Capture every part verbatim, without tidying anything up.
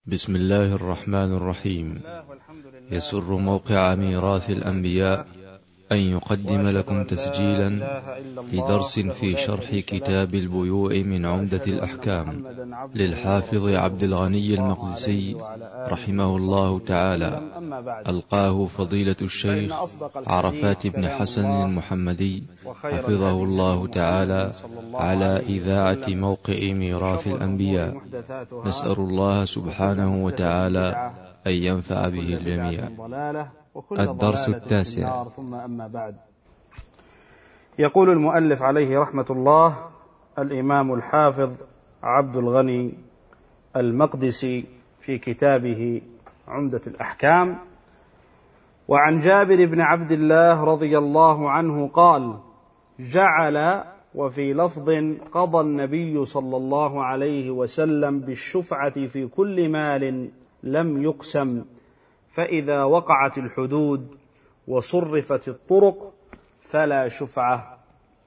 بسم الله الرحمن الرحيم. يسر موقع ميراث الأنبياء أن يقدم لكم تسجيلا لدرس في شرح كتاب البيوع من عمدة الأحكام للحافظ عبد الغني المقدسي رحمه الله تعالى، ألقاه فضيلة الشيخ عرفات بن حسن المحمدي حفظه الله تعالى على إذاعة موقع ميراث الأنبياء. نسأل الله سبحانه وتعالى أن ينفع به الجميع. الدرس التاسع. ثم أما بعد، يقول المؤلف عليه رحمة الله الإمام الحافظ عبد الغني المقدسي في كتابه عمدة الأحكام: وعن جابر بن عبد الله رضي الله عنه قال: جعل وفي لفظ قضى النبي صلى الله عليه وسلم بالشفعة في كل مال لم يقسم، فإذا وقعت الحدود وصرفت الطرق فلا شفعة.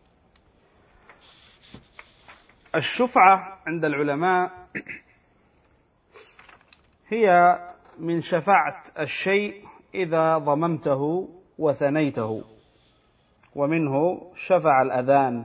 الشفعة عند العلماء هي من شفعت الشيء إذا ضممته وثنيته، ومنه شفع الأذان.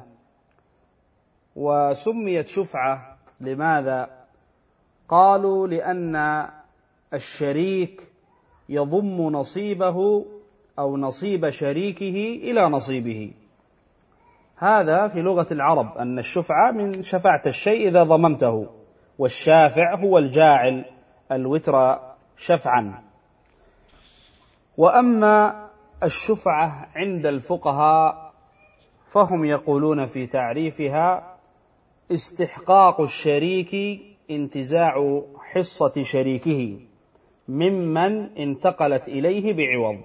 وسميت شفعة لماذا؟ قالوا لأن الشريك يضم نصيبه أو نصيب شريكه إلى نصيبه. هذا في لغة العرب، أن الشفعة من شفعت الشيء إذا ضممته، والشافع هو الجاعل الوتر شفعا. وأما الشفعة عند الفقهاء فهم يقولون في تعريفها: استحقاق الشريك انتزاع حصة شريكه ممن انتقلت إليه بعوض.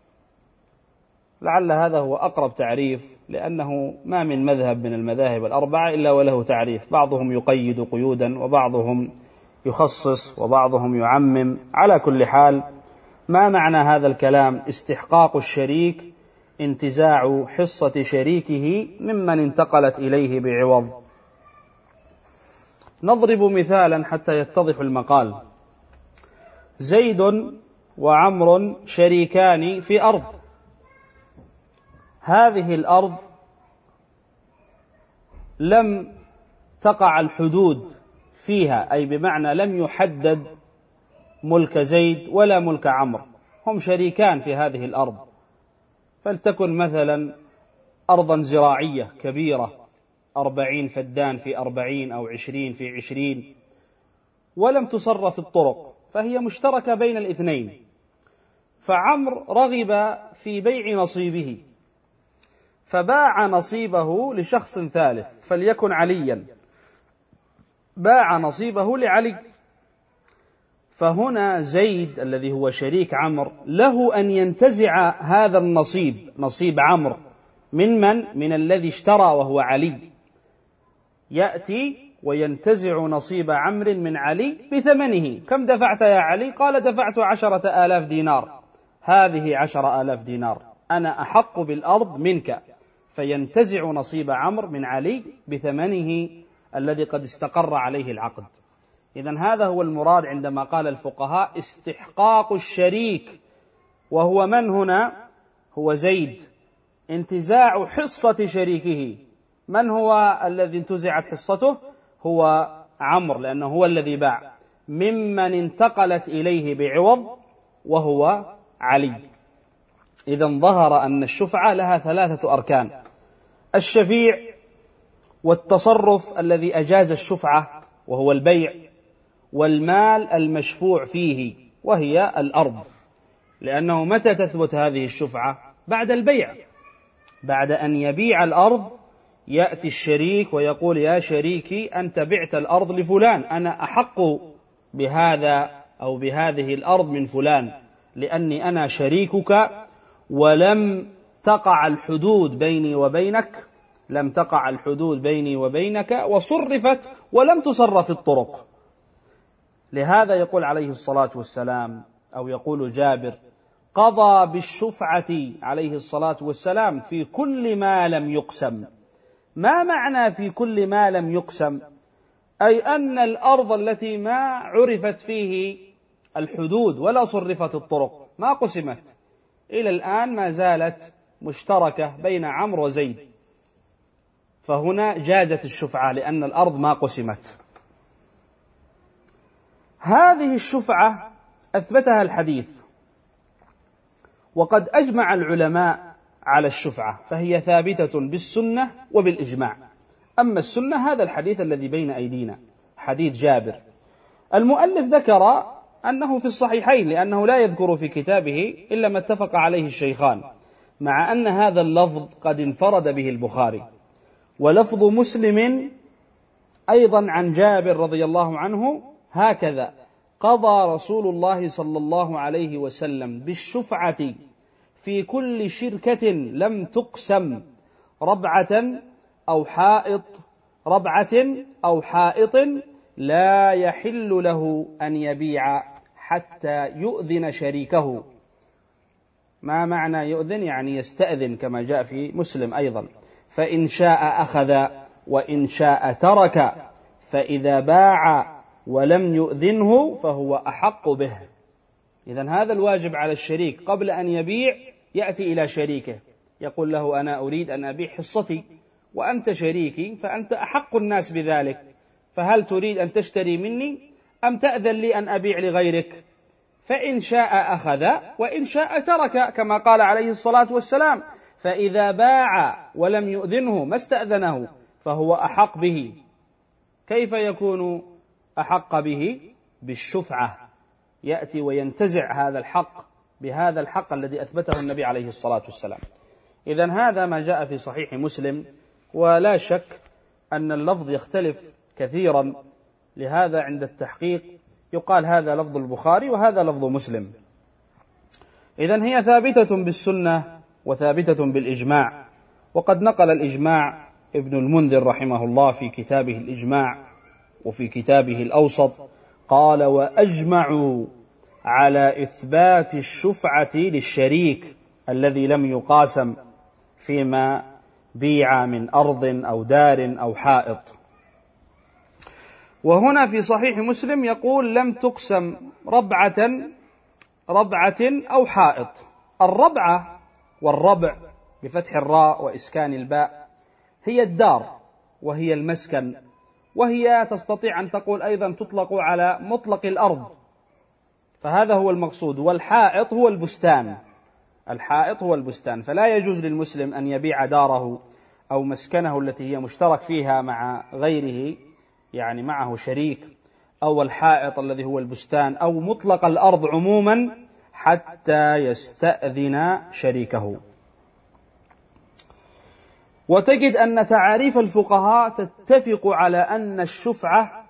لعل هذا هو أقرب تعريف، لأنه ما من مذهب من المذاهب الأربعة إلا وله تعريف، بعضهم يقيد قيودا وبعضهم يخصص وبعضهم يعمم. على كل حال، ما معنى هذا الكلام؟ استحقاق الشريك انتزاع حصة شريكه ممن انتقلت إليه بعوض. نضرب مثالا حتى يتضح المقال. زيد وعمر شريكان في أرض، هذه الأرض لم تقع الحدود فيها، أي بمعنى لم يحدد ملك زيد ولا ملك عمر، هم شريكان في هذه الأرض. فلتكن مثلا أرضا زراعية كبيرة، أربعين فدان في أربعين أو عشرين في عشرين، ولم تصرف الطرق، فهي مشتركة بين الاثنين. فعمر رغب في بيع نصيبه فباع نصيبه لشخص ثالث، فليكن عليا، باع نصيبه لعلي. فهنا زيد الذي هو شريك عمر له أن ينتزع هذا النصيب، نصيب عمر، من من؟ من الذي اشترى وهو علي. يأتي وينتزع نصيب عمرو من علي بثمنه. كم دفعت يا علي؟ قال: دفعت عشرة آلاف دينار. هذه عشر آلاف دينار، أنا أحق بالأرض منك. فينتزع نصيب عمرو من علي بثمنه الذي قد استقر عليه العقد. إذن هذا هو المراد عندما قال الفقهاء استحقاق الشريك، وهو من هنا؟ هو زيد. انتزاع حصة شريكه، من هو الذي انتزعت حصته؟ هو عمرو، لأنه هو الذي باع، ممن انتقلت إليه بعوض وهو علي. إذن ظهر أن الشفعة لها ثلاثة أركان: الشفيع، والتصرف الذي أجاز الشفعة وهو البيع، والمال المشفوع فيه وهي الأرض. لأنه متى تثبت هذه الشفعة؟ بعد البيع، بعد أن يبيع الأرض يأتي الشريك ويقول: يا شريكي أنت بعت الأرض لفلان، أنا أحق بهذا أو بهذه الأرض من فلان، لأني أنا شريكك ولم تقع الحدود بيني وبينك، لم تقع الحدود بيني وبينك وصرفت ولم تصرف الطرق. لهذا يقول عليه الصلاة والسلام، أو يقول جابر: قضى بالشفعة عليه الصلاة والسلام في كل ما لم يقسم. ما معنى في كل ما لم يقسم؟ أي أن الأرض التي ما عرفت فيه الحدود ولا صرفت الطرق، ما قسمت، إلى الآن ما زالت مشتركة بين عمرو وزيد، فهنا جازت الشفعة لأن الأرض ما قسمت. هذه الشفعة أثبتها الحديث، وقد أجمع العلماء على الشفعة، فهي ثابتة بالسنة وبالإجماع. أما السنة هذا الحديث الذي بين أيدينا، حديث جابر. المؤلف ذكر أنه في الصحيحين لأنه لا يذكر في كتابه إلا ما اتفق عليه الشيخان، مع أن هذا اللفظ قد انفرد به البخاري. ولفظ مسلم أيضا عن جابر رضي الله عنه هكذا: قضى رسول الله صلى الله عليه وسلم بالشفعة في كل شركة لم تقسم ربعة أو حائط ربعة أو حائط لا يحل له أن يبيع حتى يؤذن شريكه. ما معنى يؤذن؟ يعني يستأذن، كما جاء في مسلم أيضا. فإن شاء أخذ وإن شاء ترك، فإذا باع ولم يؤذنه فهو أحق به. إذن هذا الواجب على الشريك، قبل أن يبيع يأتي إلى شريكه يقول له: أنا أريد أن أبيع حصتي وأنت شريكي، فأنت أحق الناس بذلك، فهل تريد أن تشتري مني أم تأذن لي أن أبيع لغيرك؟ فإن شاء أخذ وإن شاء ترك، كما قال عليه الصلاة والسلام: فإذا باع ولم يؤذنه ما استأذنه فهو أحق به. كيف يكون أحق به؟ بالشفعة، يأتي وينتزع هذا الحق بهذا الحق الذي أثبته النبي عليه الصلاة والسلام. إذن هذا ما جاء في صحيح مسلم، ولا شك أن اللفظ يختلف كثيرا، لهذا عند التحقيق يقال هذا لفظ البخاري وهذا لفظ مسلم. إذن هي ثابتة بالسنة وثابتة بالإجماع، وقد نقل الإجماع ابن المنذر رحمه الله في كتابه الإجماع وفي كتابه الأوسط، قال: وأجمعوا على إثبات الشفعة للشريك الذي لم يقاسم فيما بيع من أرض أو دار أو حائط. وهنا في صحيح مسلم يقول: لم تقسم ربعة ربعة أو حائط. الربعة والربع بفتح الراء وإسكان الباء هي الدار وهي المسكن، وهي تستطيع أن تقول أيضا تطلق على مطلق الأرض، فهذا هو المقصود. والحائط هو البستان، الحائط هو البستان، فلا يجوز للمسلم أن يبيع داره أو مسكنه التي هي مشترك فيها مع غيره، يعني معه شريك، أو الحائط الذي هو البستان، أو مطلق الأرض عموما، حتى يستأذن شريكه. وتجد أن تعاريف الفقهاء تتفق على أن الشفعة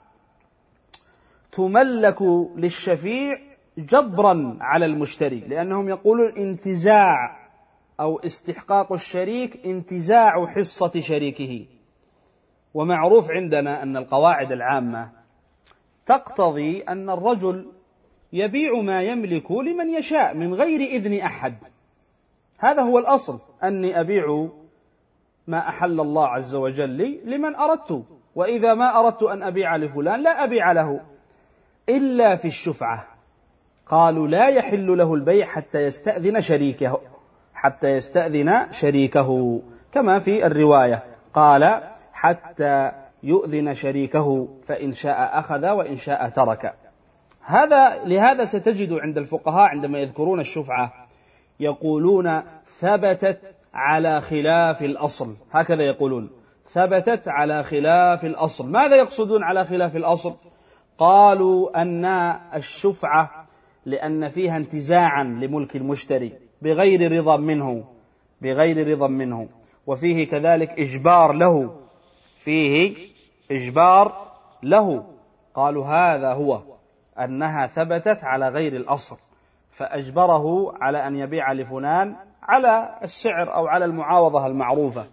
تملك للشفيع جبرا على المشتري، لأنهم يقولون انتزاع أو استحقاق الشريك انتزاع حصة شريكه. ومعروف عندنا أن القواعد العامة تقتضي أن الرجل يبيع ما يملك لمن يشاء من غير إذن أحد، هذا هو الأصل، أني أبيع ما أحل الله عز وجل لي لمن أردت، وإذا ما أردت أن أبيع لفلان لا أبيع له. إلا في الشفعة قالوا لا يحل له البيع حتى يستأذن شريكه حتى يستأذن شريكه كما في الرواية قال: حتى يؤذن شريكه فإن شاء أخذ وإن شاء ترك. هذا لهذا ستجد عند الفقهاء عندما يذكرون الشفعة يقولون ثبتت على خلاف الأصل، هكذا يقولون: ثبتت على خلاف الأصل. ماذا يقصدون على خلاف الأصل؟ قالوا أن الشفعة لأن فيها انتزاعا لملك المشتري بغير رضا منه بغير رضا منه وفيه كذلك إجبار له فيه إجبار له قالوا هذا هو أنها ثبتت على غير الأصل، فأجبره على أن يبيع لفلان على السعر أو على المعاوضة المعروفة.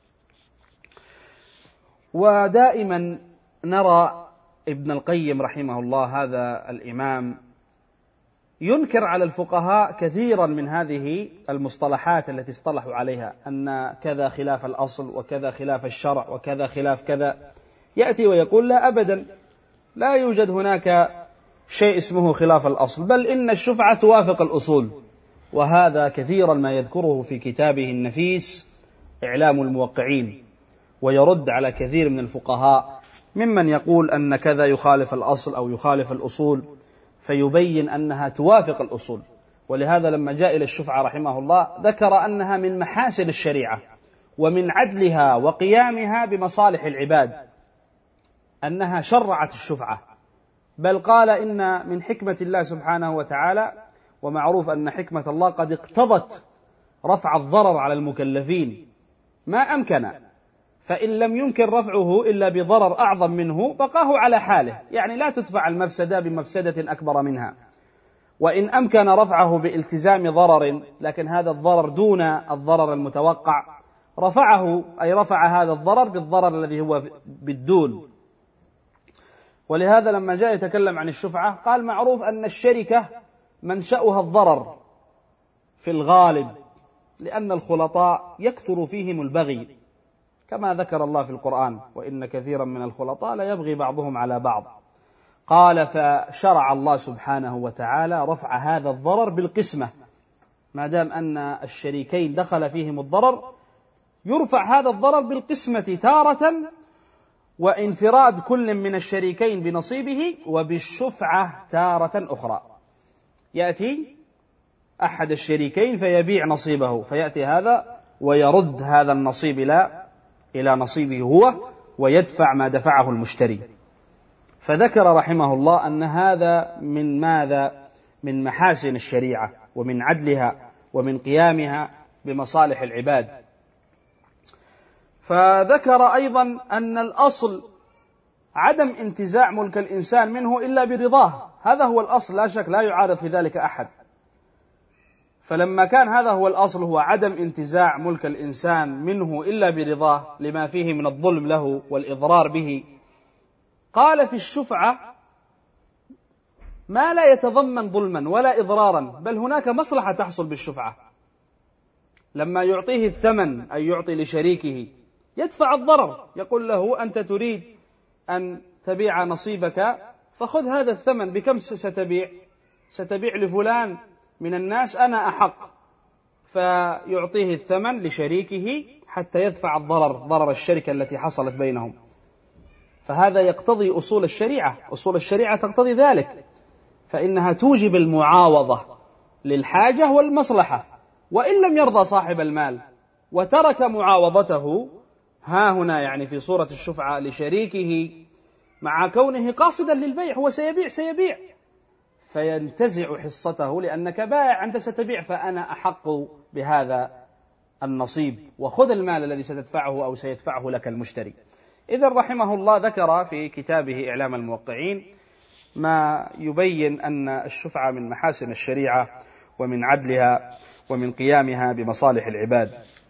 ودائما نرى ابن القيم رحمه الله هذا الإمام ينكر على الفقهاء كثيرا من هذه المصطلحات التي اصطلحوا عليها، أن كذا خلاف الأصل وكذا خلاف الشرع وكذا خلاف كذا، يأتي ويقول لا أبدا، لا يوجد هناك شيء اسمه خلاف الأصل، بل إن الشفعة توافق الأصول. وهذا كثيرا ما يذكره في كتابه النفيس إعلام الموقعين، ويرد على كثير من الفقهاء ممن يقول أن كذا يخالف الأصل أو يخالف الأصول، فيبين أنها توافق الأصول. ولهذا لما جاء إلى الشفعة رحمه الله ذكر أنها من محاسن الشريعة ومن عدلها وقيامها بمصالح العباد، أنها شرعت الشفعة، بل قال إن من حكمة الله سبحانه وتعالى، ومعروف أن حكمة الله قد اقتضت رفع الضرر على المكلفين ما أمكن، فإن لم يمكن رفعه إلا بضرر أعظم منه بقاه على حاله، يعني لا تدفع المفسدة بمفسدة أكبر منها. وإن أمكن رفعه بالتزام ضرر لكن هذا الضرر دون الضرر المتوقع رفعه، أي رفع هذا الضرر بالضرر الذي هو بالدون. ولهذا لما جاء يتكلم عن الشفعة قال معروف أن الشركة منشأها الضرر في الغالب، لأن الخلطاء يكثر فيهم البغي كما ذكر الله في القرآن: وإن كثيرا من الخلطاء لا يبغي بعضهم على بعض. قال فشرع الله سبحانه وتعالى رفع هذا الضرر بالقسمة، ما دام أن الشريكين دخل فيهم الضرر يرفع هذا الضرر بالقسمة تارة، وانفراد كل من الشريكين بنصيبه، وبالشفعة تارة أخرى. يأتي أحد الشريكين فيبيع نصيبه، فيأتي هذا ويرد هذا النصيب إلى إلى نصيبه هو، ويدفع ما دفعه المشتري. فذكر رحمه الله أن هذا من ماذا؟ من محاسن الشريعة ومن عدلها ومن قيامها بمصالح العباد. فذكر أيضا أن الأصل عدم انتزاع ملك الإنسان منه إلا برضاه، هذا هو الأصل لا شك، لا يعارض في ذلك أحد. فلما كان هذا هو الأصل، هو عدم انتزاع ملك الإنسان منه إلا برضاه لما فيه من الظلم له والإضرار به، قال في الشفعة ما لا يتضمن ظلما ولا إضرارا، بل هناك مصلحة تحصل بالشفعة. لما يعطيه الثمن أي يعطي لشريكه يدفع الضرر، يقول له أنت تريد أن تبيع نصيبك فخذ هذا الثمن، بكم ستبيع؟ ستبيع لفلان من الناس، أنا أحق، فيعطيه الثمن لشريكه حتى يدفع الضرر، ضرر الشركة التي حصلت بينهم. فهذا يقتضي أصول الشريعة، أصول الشريعة تقتضي ذلك، فإنها توجب المعاوضة للحاجة والمصلحة، وإن لم يرضى صاحب المال وترك معاوضته ها هنا يعني في صورة الشفعة لشريكه مع كونه قاصدا للبيع، هو سيبيع سيبيع فينتزع حصته، لأنك بائع أنت ستبيع فأنا أحق بهذا النصيب، وخذ المال الذي ستدفعه أو سيدفعه لك المشتري. إذن رحمه الله ذكر في كتابه إعلام الموقعين ما يبين أن الشفعة من محاسن الشريعة ومن عدلها ومن قيامها بمصالح العباد.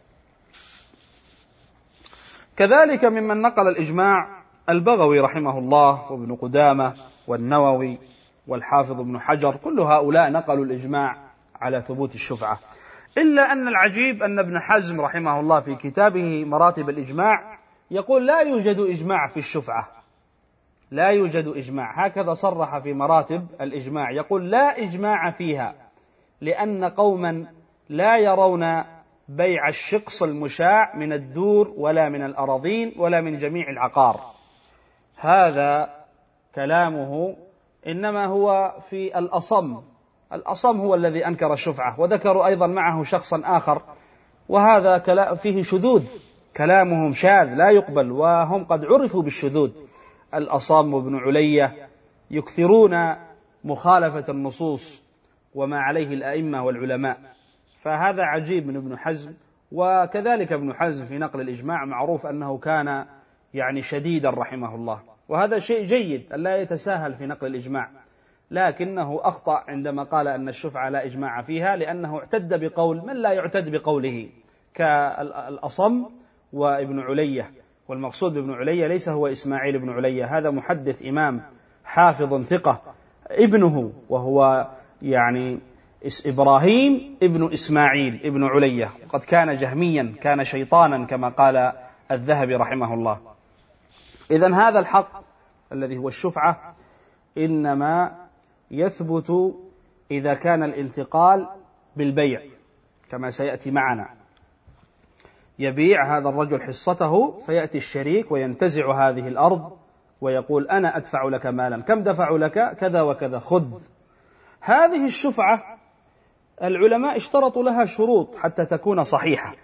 كذلك ممن نقل الإجماع البغوي رحمه الله وابن قدامة والنووي والحافظ ابن حجر، كل هؤلاء نقلوا الإجماع على ثبوت الشفعة، إلا أن العجيب أن ابن حزم رحمه الله في كتابه مراتب الإجماع يقول لا يوجد إجماع في الشفعة، لا يوجد إجماع، هكذا صرح في مراتب الإجماع، يقول لا إجماع فيها، لأن قوما لا يرون بيع الشقص المشاع من الدور ولا من الأراضين ولا من جميع العقار. هذا كلامه إنما هو في الأصم، الأصم هو الذي أنكر الشفعة، وذكروا أيضا معه شخصا آخر، وهذا فيه شذوذ، كلامهم شاذ لا يقبل، وهم قد عرفوا بالشذوذ. الأصم وابن علية يكثرون مخالفة النصوص وما عليه الأئمة والعلماء، فهذا عجيب من ابن حزم. وكذلك ابن حزم في نقل الإجماع معروف أنه كان يعني شديدا رحمه الله، وهذا شيء جيد ألا يتساهل في نقل الإجماع، لكنه أخطأ عندما قال أن الشفعة لا إجماع فيها، لأنه اعتد بقول من لا يعتد بقوله كالأصم وابن علية، والمقصود بابن علية ليس هو إسماعيل بن علية، هذا محدث إمام حافظ ثقة، ابنه وهو يعني إبراهيم ابن إسماعيل ابن علية، وقد كان جهميا، كان شيطانا كما قال الذهبي رحمه الله. إذن هذا الحق الذي هو الشفعة إنما يثبت إذا كان الانتقال بالبيع كما سيأتي معنا. يبيع هذا الرجل حصته فيأتي الشريك وينتزع هذه الأرض ويقول أنا أدفع لك مالا، كم دفع لك؟ كذا وكذا، خذ. هذه الشفعة العلماء اشترطوا لها شروط حتى تكون صحيحة،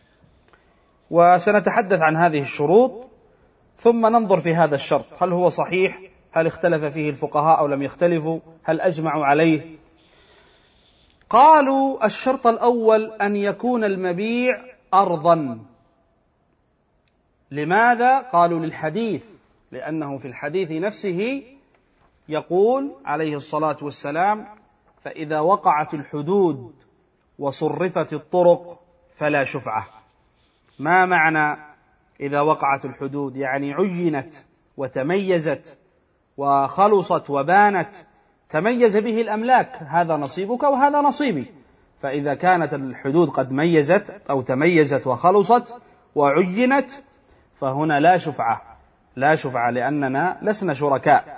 وسنتحدث عن هذه الشروط ثم ننظر في هذا الشرط هل هو صحيح، هل اختلف فيه الفقهاء أو لم يختلفوا، هل أجمعوا عليه. قالوا الشرط الأول أن يكون المبيع أرضا. لماذا؟ قالوا للحديث، لأنه في الحديث نفسه يقول عليه الصلاة والسلام: فإذا وقعت الحدود وصرفت الطرق فلا شفعة. ما معنى إذا وقعت الحدود؟ يعني عينت وتميزت وخلصت وبانت، تميز به الأملاك، هذا نصيبك وهذا نصيبي. فإذا كانت الحدود قد ميزت أو تميزت وخلصت وعينت فهنا لا شفعة، لا شفعة لأننا لسنا شركاء.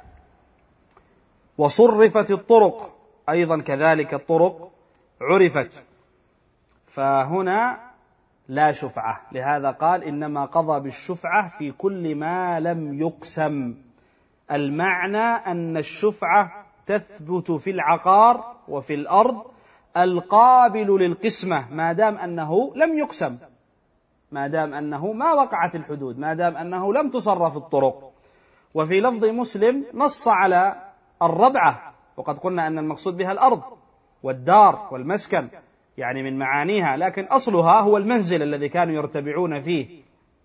وصرفت الطرق أيضا كذلك، الطرق عرفت، فهنا لا شفعة. لهذا قال إنما قضى بالشفعة في كل ما لم يقسم. المعنى أن الشفعة تثبت في العقار وفي الأرض القابل للقسمة ما دام أنه لم يقسم، ما دام أنه ما وقعت الحدود، ما دام أنه لم تصرف الطرق. وفي لفظ مسلم نص على الربعة، وقد قلنا أن المقصود بها الأرض والدار والمسكن، يعني من معانيها، لكن أصلها هو المنزل الذي كانوا يرتبعون فيه.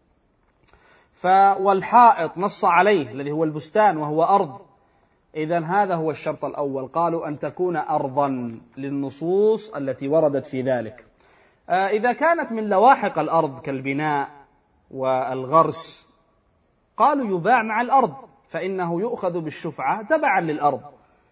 والحائط نص عليه الذي هو البستان وهو أرض. إذن هذا هو الشرط الأول، قالوا أن تكون أرضا للنصوص التي وردت في ذلك. إذا كانت من لواحق الأرض كالبناء والغرس قالوا يباع مع الأرض، فإنه يؤخذ بالشفعة تبعا للأرض.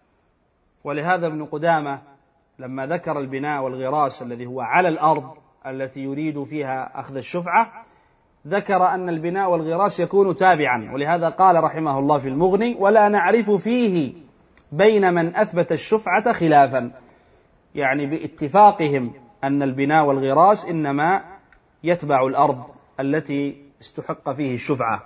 ولهذا ابن قدامة لما ذكر البناء والغراس الذي هو على الأرض التي يريد فيها أخذ الشفعة، ذكر أن البناء والغراس يكون تابعا. ولهذا قال رحمه الله في المغني: ولا نعرف فيه بين من أثبت الشفعة خلافا، يعني باتفاقهم أن البناء والغراس إنما يتبع الأرض التي استحق فيه الشفعة.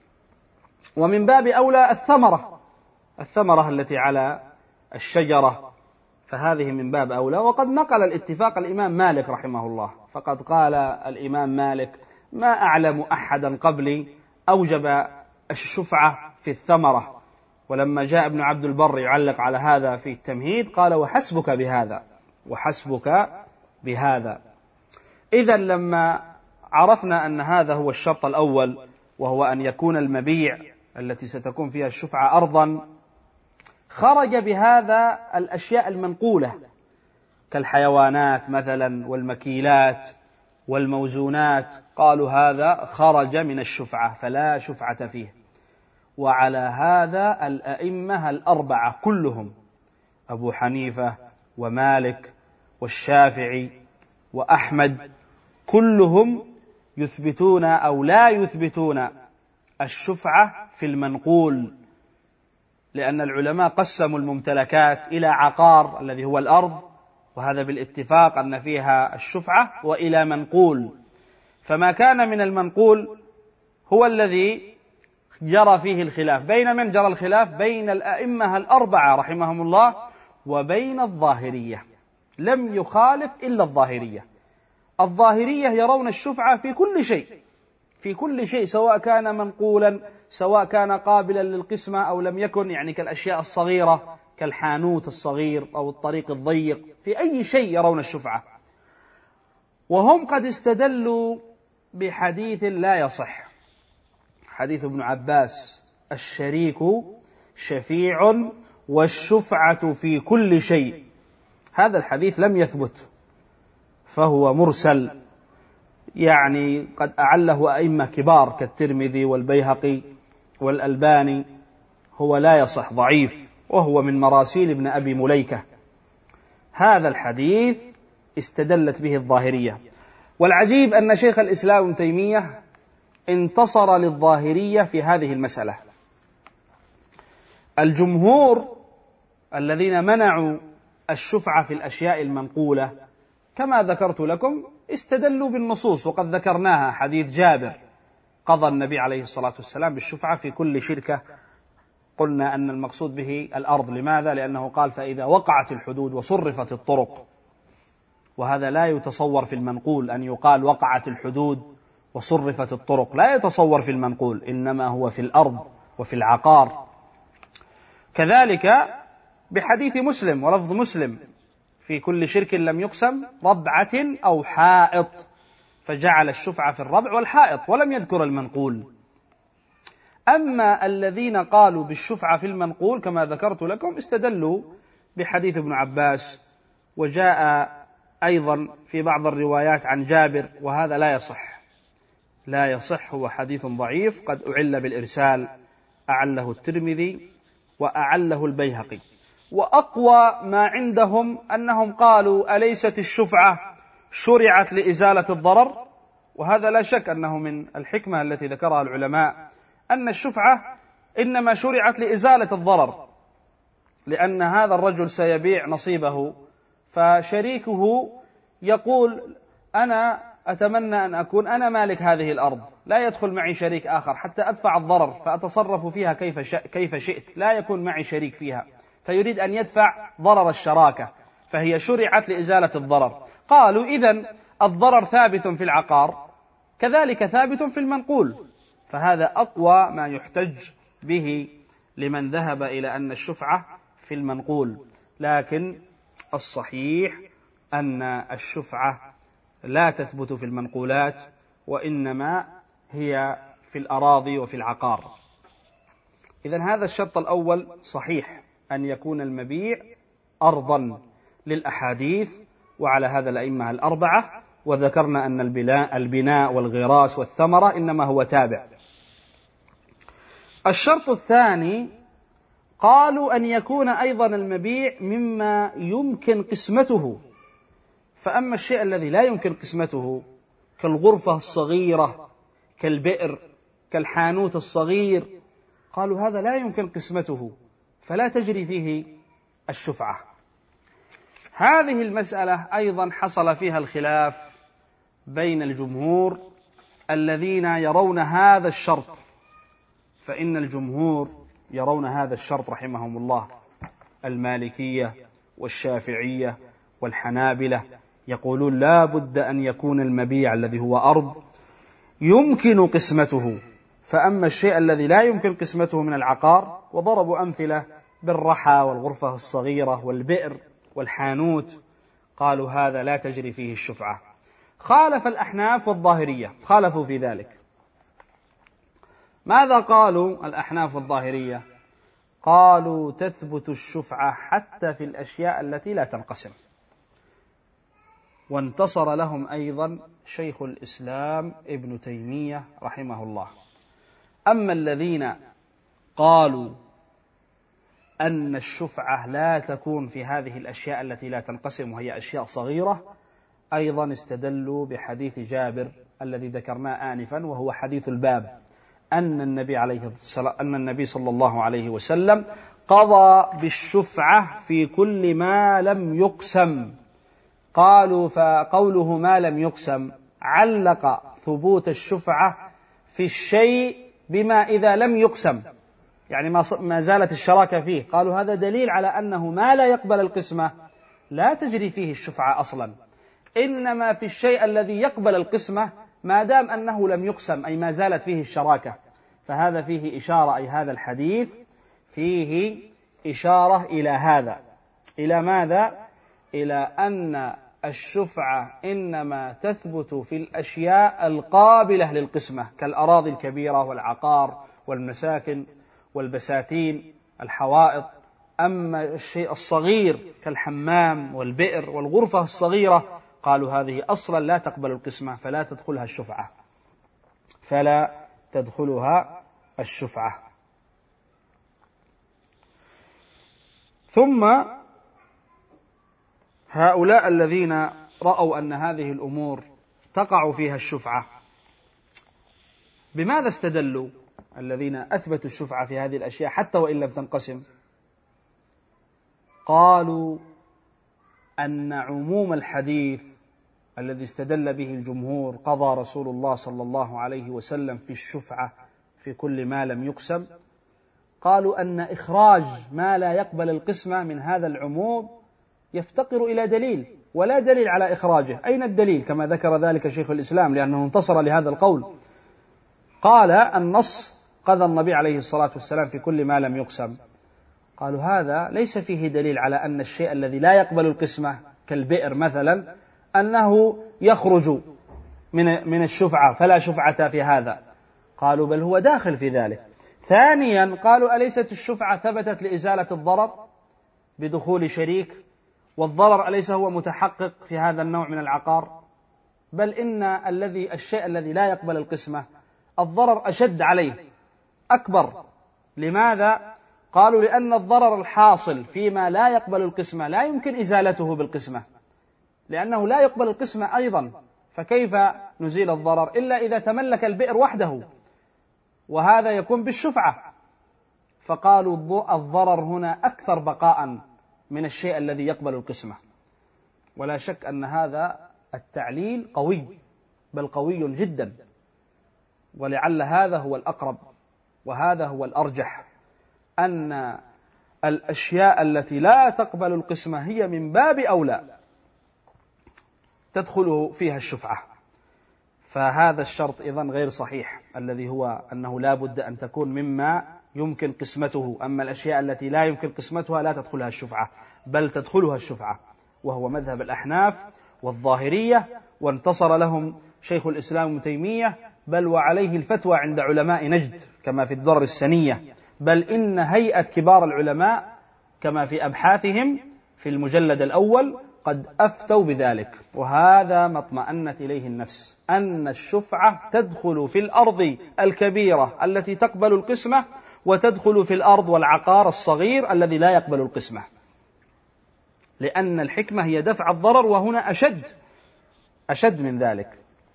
ومن باب أولى الثمرة، الثمرة التي على الشجرة، فهذه من باب أولى. وقد نقل الاتفاق الإمام مالك رحمه الله، فقد قال الإمام مالك: ما أعلم أحدا قبلي أوجب الشفعة في الثمرة. ولما جاء ابن عبد البر يعلق على هذا في التمهيد قال: وحسبك بهذا، وحسبك بهذا. إذن لما عرفنا أن هذا هو الشرط الأول، وهو أن يكون المبيع التي ستكون فيها الشفعة أرضا، خرج بهذا الأشياء المنقولة كالحيوانات مثلا والمكيلات والموزونات، قالوا هذا خرج من الشفعة فلا شفعة فيه. وعلى هذا الأئمة الأربعة كلهم، أبو حنيفة ومالك والشافعي وأحمد، كلهم يثبتون أو لا يثبتون الشفعة في المنقول، لأن العلماء قسموا الممتلكات إلى عقار الذي هو الأرض، وهذا بالاتفاق أن فيها الشفعة، وإلى منقول. فما كان من المنقول هو الذي جرى فيه الخلاف. بين من جرى الخلاف؟ بين الأئمة الأربعة رحمهم الله وبين الظاهرية. لم يخالف إلا الظاهرية. الظاهرية يرون الشفعة في كل شيء، في كل شيء، سواء كان منقولا، سواء كان قابلا للقسمة أو لم يكن، يعني كالأشياء الصغيرة كالحانوت الصغير أو الطريق الضيق، في أي شيء يرون الشفعة. وهم قد استدلوا بحديث لا يصح، حديث ابن عباس: الشريك شفيع والشفعة في كل شيء. هذا الحديث لم يثبت، فهو مرسل، يعني قد أعله أئمة كبار كالترمذي والبيهقي والألباني، هو لا يصح، ضعيف، وهو من مراسيل ابن أبي مليكة. هذا الحديث استدلت به الظاهرية. والعجيب أن شيخ الإسلام ابن تيمية انتصر للظاهرية في هذه المسألة. الجمهور الذين منعوا الشفعة في الأشياء المنقولة كما ذكرت لكم استدلوا بالنصوص، وقد ذكرناها حديث جابر قضى النبي عليه الصلاة والسلام بالشفعة في كل شركة. قلنا أن المقصود به الأرض. لماذا؟ لأنه قال فإذا وقعت الحدود وصرفت الطرق، وهذا لا يتصور في المنقول أن يقال وقعت الحدود وصرفت الطرق، لا يتصور في المنقول، إنما هو في الأرض وفي العقار. كذلك بحديث مسلم ولفظ مسلم في كل شرك لم يقسم ربعة أو حائط، فجعل الشفعة في الربع والحائط ولم يذكر المنقول. أما الذين قالوا بالشفعة في المنقول كما ذكرت لكم استدلوا بحديث ابن عباس، وجاء أيضا في بعض الروايات عن جابر، وهذا لا يصح لا يصح هو حديث ضعيف قد أعل بالإرسال، أعله الترمذي وأعله البيهقي. وأقوى ما عندهم أنهم قالوا أليست الشفعة شرعت لإزالة الضرر؟ وهذا لا شك أنه من الحكمة التي ذكرها العلماء أن الشفعة إنما شرعت لإزالة الضرر، لأن هذا الرجل سيبيع نصيبه، فشريكه يقول أنا أتمنى أن أكون أنا مالك هذه الأرض، لا يدخل معي شريك آخر حتى أدفع الضرر فأتصرف فيها كيف كيف شئت، لا يكون معي شريك فيها، فيريد أن يدفع ضرر الشراكة، فهي شرعت لإزالة الضرر. قالوا إذن الضرر ثابت في العقار كذلك ثابت في المنقول، فهذا أقوى ما يحتج به لمن ذهب إلى أن الشفعة في المنقول. لكن الصحيح أن الشفعة لا تثبت في المنقولات، وإنما هي في الأراضي وفي العقار. إذن هذا الشرط الأول صحيح، أن يكون المبيع أرضا للأحاديث، وعلى هذا الأئمة الأربعة، وذكرنا أن البناء والغراس والثمرة إنما هو تابع. الشرط الثاني قالوا أن يكون أيضا المبيع مما يمكن قسمته، فأما الشيء الذي لا يمكن قسمته كالغرفة الصغيرة كالبئر كالحانوت الصغير، قالوا هذا لا يمكن قسمته فلا تجري فيه الشفعة. هذه المسألة أيضا حصل فيها الخلاف بين الجمهور الذين يرون هذا الشرط، فإن الجمهور يرون هذا الشرط رحمهم الله، المالكية والشافعية والحنابلة يقولون لا بد أن يكون المبيع الذي هو أرض يمكن قسمته، فأما الشيء الذي لا يمكن قسمته من العقار، وضربوا أمثلة بالرحى والغرفة الصغيرة والبئر والحانوت، قالوا هذا لا تجري فيه الشفعة. خالف الأحناف والظاهرية، خالفوا في ذلك. ماذا قالوا الأحناف والظاهرية؟ قالوا تثبت الشفعة حتى في الأشياء التي لا تنقسم. وانتصر لهم أيضا شيخ الإسلام ابن تيمية رحمه الله. أما الذين قالوا أن الشفعة لا تكون في هذه الأشياء التي لا تنقسم وهي أشياء صغيرة، أيضا استدلوا بحديث جابر الذي ذكرناه آنفا، وهو حديث الباب، أن النبي عليه الصلاة أن النبي صلى الله عليه وسلم قضى بالشفعة في كل ما لم يقسم. قالوا فقوله ما لم يقسم علق ثبوت الشفعة في الشيء بما إذا لم يقسم، يعني ما زالت الشراكة فيه، قالوا هذا دليل على أنه ما لا يقبل القسمة لا تجري فيه الشفعة أصلا، إنما في الشيء الذي يقبل القسمة ما دام أنه لم يقسم، أي ما زالت فيه الشراكة. فهذا فيه إشارة، أي هذا الحديث فيه إشارة إلى هذا، إلى ماذا؟ إلى أن الشفعة إنما تثبت في الأشياء القابلة للقسمة كالأراضي الكبيرة والعقار والمساكن والبساتين الحوائط. أما الشيء الصغير كالحمام والبئر والغرفة الصغيرة قالوا هذه أصلا لا تقبل القسمة فلا تدخلها الشفعة فلا تدخلها الشفعة. ثم هؤلاء الذين رأوا أن هذه الأمور تقع فيها الشفعة بماذا استدلوا الذين أثبتوا الشفعة في هذه الأشياء حتى وإن لم تنقسم؟ قالوا أن عموم الحديث الذي استدل به الجمهور قضى رسول الله صلى الله عليه وسلم في الشفعة في كل ما لم يقسم، قالوا أن إخراج ما لا يقبل القسمة من هذا العموم يفتقر إلى دليل، ولا دليل على إخراجه. أين الدليل؟ كما ذكر ذلك شيخ الإسلام لأنه انتصر لهذا القول. قال النص قضى النبي عليه الصلاة والسلام في كل ما لم يقسم. قالوا هذا ليس فيه دليل على أن الشيء الذي لا يقبل القسمة كالبئر مثلا أنه يخرج من من الشفعة فلا شفعة في هذا. قالوا بل هو داخل في ذلك. ثانيا قالوا أليست الشفعة ثبتت لإزالة الضرر بدخول شريك، والضرر أليس هو متحقق في هذا النوع من العقار؟ بل إن الذي الشيء الذي لا يقبل القسمة الضرر أشد عليه أكبر. لماذا؟ قالوا لأن الضرر الحاصل فيما لا يقبل القسمة لا يمكن إزالته بالقسمة، لأنه لا يقبل القسمة أيضا، فكيف نزيل الضرر إلا إذا تملك البئر وحده، وهذا يكون بالشفعة. فقالوا الضرر هنا أكثر بقاء من الشيء الذي يقبل القسمة. ولا شك أن هذا التعليل قوي، بل قوي جدا، ولعل هذا هو الأقرب وهذا هو الأرجح، أن الأشياء التي لا تقبل القسمة هي من باب أولى تدخل فيها الشفعة. فهذا الشرط أيضا غير صحيح الذي هو أنه لا بد أن تكون مما يمكن قسمته، أما الأشياء التي لا يمكن قسمتها لا تدخلها الشفعة بل تدخلها الشفعة، وهو مذهب الأحناف والظاهرية، وانتصر لهم شيخ الإسلام ابن تيمية، بل وعليه الفتوى عند علماء نجد كما في الدرر السنية، بل إن هيئة كبار العلماء كما في أبحاثهم في المجلد الأول قد أفتوا بذلك. وهذا ما اطمأنت إليه النفس، أن الشفعة تدخل في الأرض الكبيرة التي تقبل القسمة، وتدخل في الأرض والعقار الصغير الذي لا يقبل القسمة، لأن الحكمة هي دفع الضرر، وهنا أشد أشد من ذلك.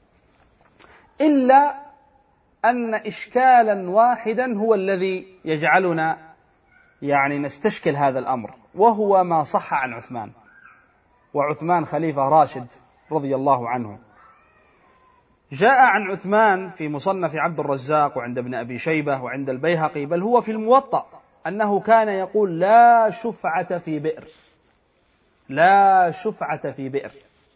إلا أن إشكالا واحدا هو الذي يجعلنا يعني نستشكل هذا الأمر، وهو ما صح عن عثمان، وعثمان خليفة راشد رضي الله عنه. جاء عن عثمان في مصنف عبد الرزاق وعند ابن أبي شيبة وعند البيهقي، بل هو في الموطأ، أنه كان يقول لا شفعة في بئر، لا شفعة في بئر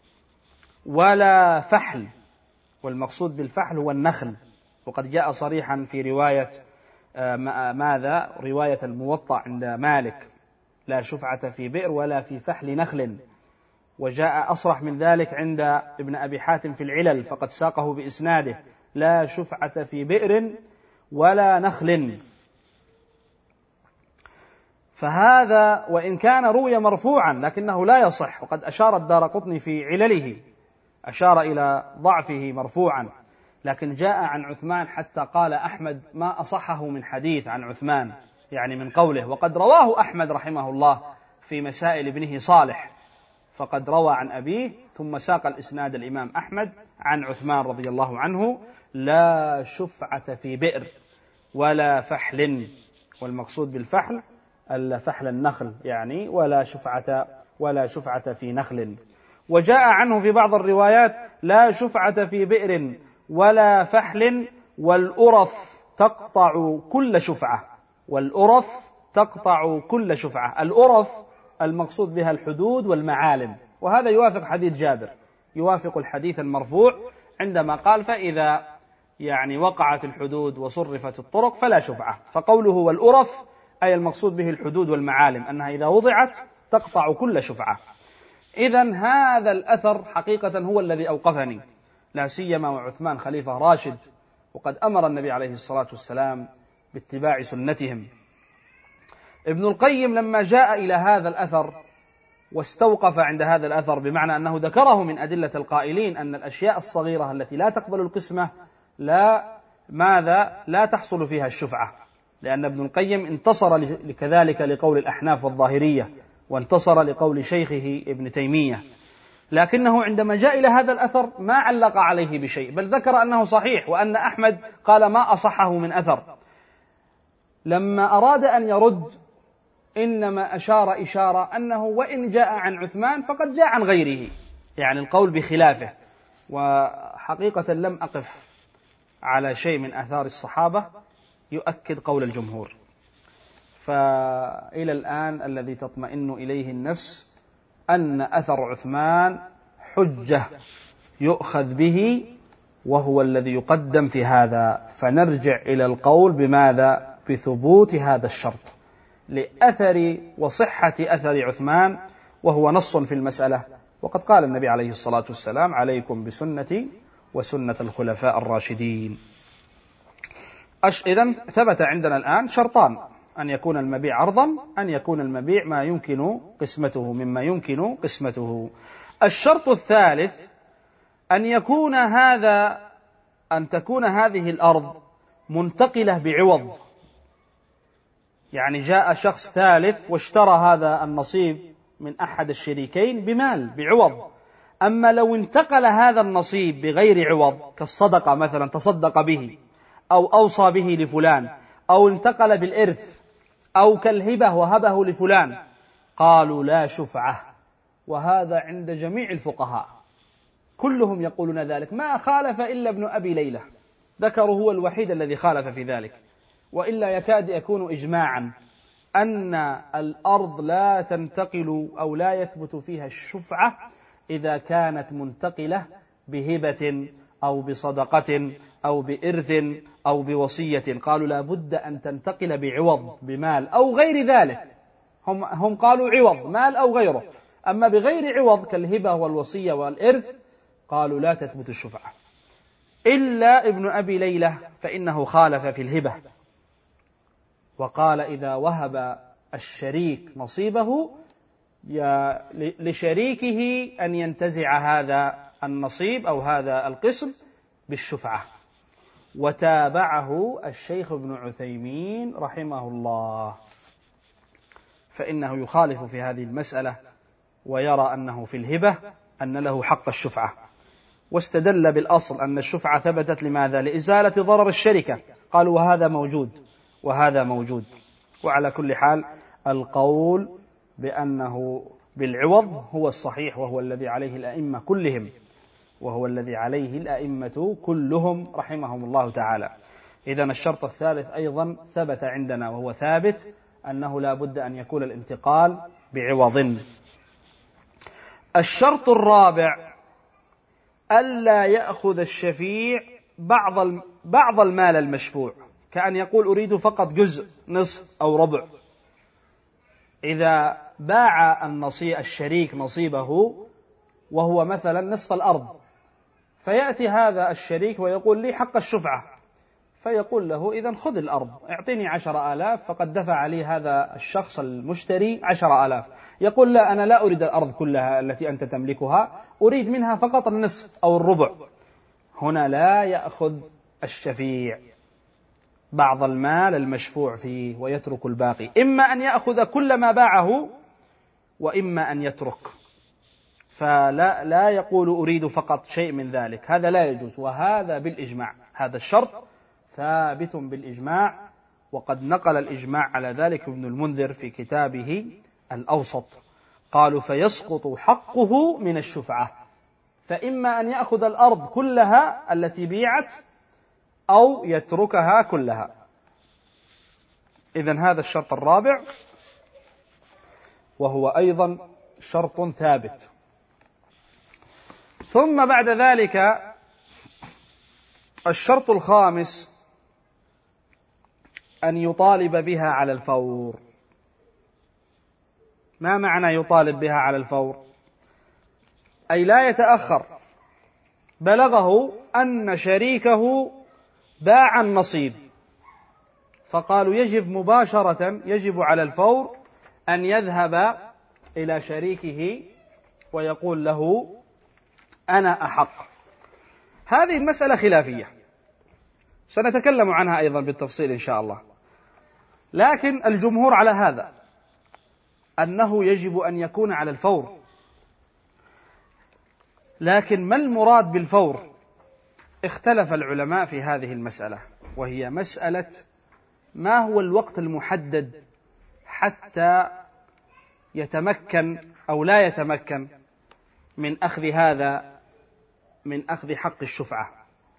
ولا فحل، والمقصود بالفحل هو النخل، وقد جاء صريحا في رواية ماذا رواية الموطأ عند مالك لا شفعة في بئر ولا في فحل نخل، وجاء أصرح من ذلك عند ابن أبي حاتم في العلل فقد ساقه بإسناده لا شفعة في بئر ولا نخل. فهذا وإن كان روي مرفوعا لكنه لا يصح، وقد أشار الدارقطني في علله أشار إلى ضعفه مرفوعا، لكن جاء عن عثمان حتى قال أحمد ما أصحه من حديث عن عثمان، يعني من قوله، وقد رواه أحمد رحمه الله في مسائل ابنه صالح، فقد روى عن أبيه ثم ساق الإسناد الإمام أحمد عن عثمان رضي الله عنه لا شفعة في بئر ولا فحل، والمقصود بالفحل الفحل النخل يعني، ولا شفعة ولا شفعة في نخل. وجاء عنه في بعض الروايات لا شفعة في بئر ولا فحل والأرث تقطع كل شفعة، والأرث تقطع كل شفعة. الأرث المقصود بها الحدود والمعالم، وهذا يوافق حديث جابر، يوافق الحديث المرفوع عندما قال فإذا يعني وقعت الحدود وصرفت الطرق فلا شفعة. فقوله والأرث أي المقصود به الحدود والمعالم، أنها إذا وضعت تقطع كل شفعة. إذن هذا الأثر حقيقة هو الذي أوقفني، لا سيما وعثمان خليفة راشد، وقد أمر النبي عليه الصلاة والسلام باتباع سنتهم. ابن القيم لما جاء إلى هذا الأثر واستوقف عند هذا الأثر، بمعنى أنه ذكره من أدلة القائلين أن الأشياء الصغيرة التي لا تقبل القسمة لا ماذا لا تحصل فيها الشفعة، لأن ابن القيم انتصر كذلك لقول الأحناف والظاهرية، وانتصر لقول شيخه ابن تيمية. لكنه عندما جاء إلى هذا الأثر ما علق عليه بشيء، بل ذكر أنه صحيح، وأن أحمد قال ما أصحه من أثر. لما أراد أن يرد إنما أشار إشارة أنه وإن جاء عن عثمان فقد جاء عن غيره، يعني القول بخلافه. وحقيقة لم أقف على شيء من آثار الصحابة يؤكد قول الجمهور، فإلى الآن الذي تطمئن إليه النفس أن أثر عثمان حجة يؤخذ به، وهو الذي يقدم في هذا. فنرجع إلى القول بماذا؟ بثبوت هذا الشرط لأثر وصحة أثر عثمان، وهو نص في المسألة. وقد قال النبي عليه الصلاة والسلام عليكم بسنتي وسنة الخلفاء الراشدين. إذن ثبت عندنا الآن شرطان: أن يكون المبيع عرضا، أن يكون المبيع ما يمكن قسمته مما يمكن قسمته. الشرط الثالث أن يكون هذا أن تكون هذه الأرض منتقلة بعوض، يعني جاء شخص ثالث واشترى هذا النصيب من أحد الشريكين بمال بعوض. أما لو انتقل هذا النصيب بغير عوض كالصدقة مثلا، تصدق به أو أوصى به لفلان، أو انتقل بالإرث، أو كالهبة وهبه لفلان، قالوا لا شفعة. وهذا عند جميع الفقهاء كلهم يقولون ذلك، ما خالف إلا ابن أبي ليلى، ذكروا هو الوحيد الذي خالف في ذلك، وإلا يكاد يكون إجماعا أن الأرض لا تنتقل أو لا يثبت فيها الشفعة إذا كانت منتقلة بهبة أو بصدقة أو بإرث أو بوصية. قالوا لا بد أن تنتقل بعوض، بمال أو غير ذلك. هم, هم قالوا عوض، مال أو غيره. أما بغير عوض كالهبة والوصية والإرث قالوا لا تثبت الشفعة. إلا ابن أبي ليلى فإنه خالف في الهبة، وقال إذا وهب الشريك نصيبه لشريكه أن ينتزع هذا النصيب أو هذا القسم بالشفعة. وتابعه الشيخ ابن عثيمين رحمه الله، فإنه يخالف في هذه المسألة ويرى أنه في الهبة أن له حق الشفعة، واستدل بالأصل أن الشفعة ثبتت لماذا؟ لإزالة ضرر الشركة. قالوا وهذا موجود وهذا موجود. وعلى كل حال القول بأنه بالعوض هو الصحيح، وهو الذي عليه الأئمة كلهم وهو الذي عليه الأئمة كلهم رحمهم الله تعالى. إذن الشرط الثالث أيضا ثبت عندنا وهو ثابت، أنه لا بد أن يكون الانتقال بعوض. الشرط الرابع ألا يأخذ الشفيع بعض بعض المال المشفوع، كأن يقول أريد فقط جزء، نصف أو ربع. إذا باع النصيب الشريك نصيبه وهو مثلا نصف الأرض، فيأتي هذا الشريك ويقول لي حق الشفعة، فيقول له إذن خذ الأرض، اعطيني عشر آلاف، فقد دفع لي هذا الشخص المشتري عشر آلاف. يقول لا، أنا لا أريد الأرض كلها التي أنت تملكها، أريد منها فقط النصف أو الربع. هنا لا يأخذ الشفيع بعض المال المشفوع فيه ويترك الباقي، إما أن يأخذ كل ما باعه وإما أن يترك. فلا لا يقول أريد فقط شيء من ذلك، هذا لا يجوز. وهذا بالإجماع، هذا الشرط ثابت بالإجماع، وقد نقل الإجماع على ذلك ابن المنذر في كتابه الأوسط. قالوا فيسقط حقه من الشفعة، فإما أن يأخذ الأرض كلها التي بيعت أو يتركها كلها. إذن هذا الشرط الرابع، وهو أيضا شرط ثابت. ثم بعد ذلك الشرط الخامس أن يطالب بها على الفور. ما معنى يطالب بها على الفور؟ أي لا يتأخر. بلغه أن شريكه باع النصيب، فقالوا يجب مباشرة، يجب على الفور أن يذهب إلى شريكه ويقول له أنا أحق. هذه المسألة خلافية سنتكلم عنها أيضا بالتفصيل إن شاء الله، لكن الجمهور على هذا، أنه يجب أن يكون على الفور. لكن ما المراد بالفور؟ اختلف العلماء في هذه المسألة، وهي مسألة ما هو الوقت المحدد حتى يتمكن أو لا يتمكن من أخذ هذا من أخذ حق الشفعة.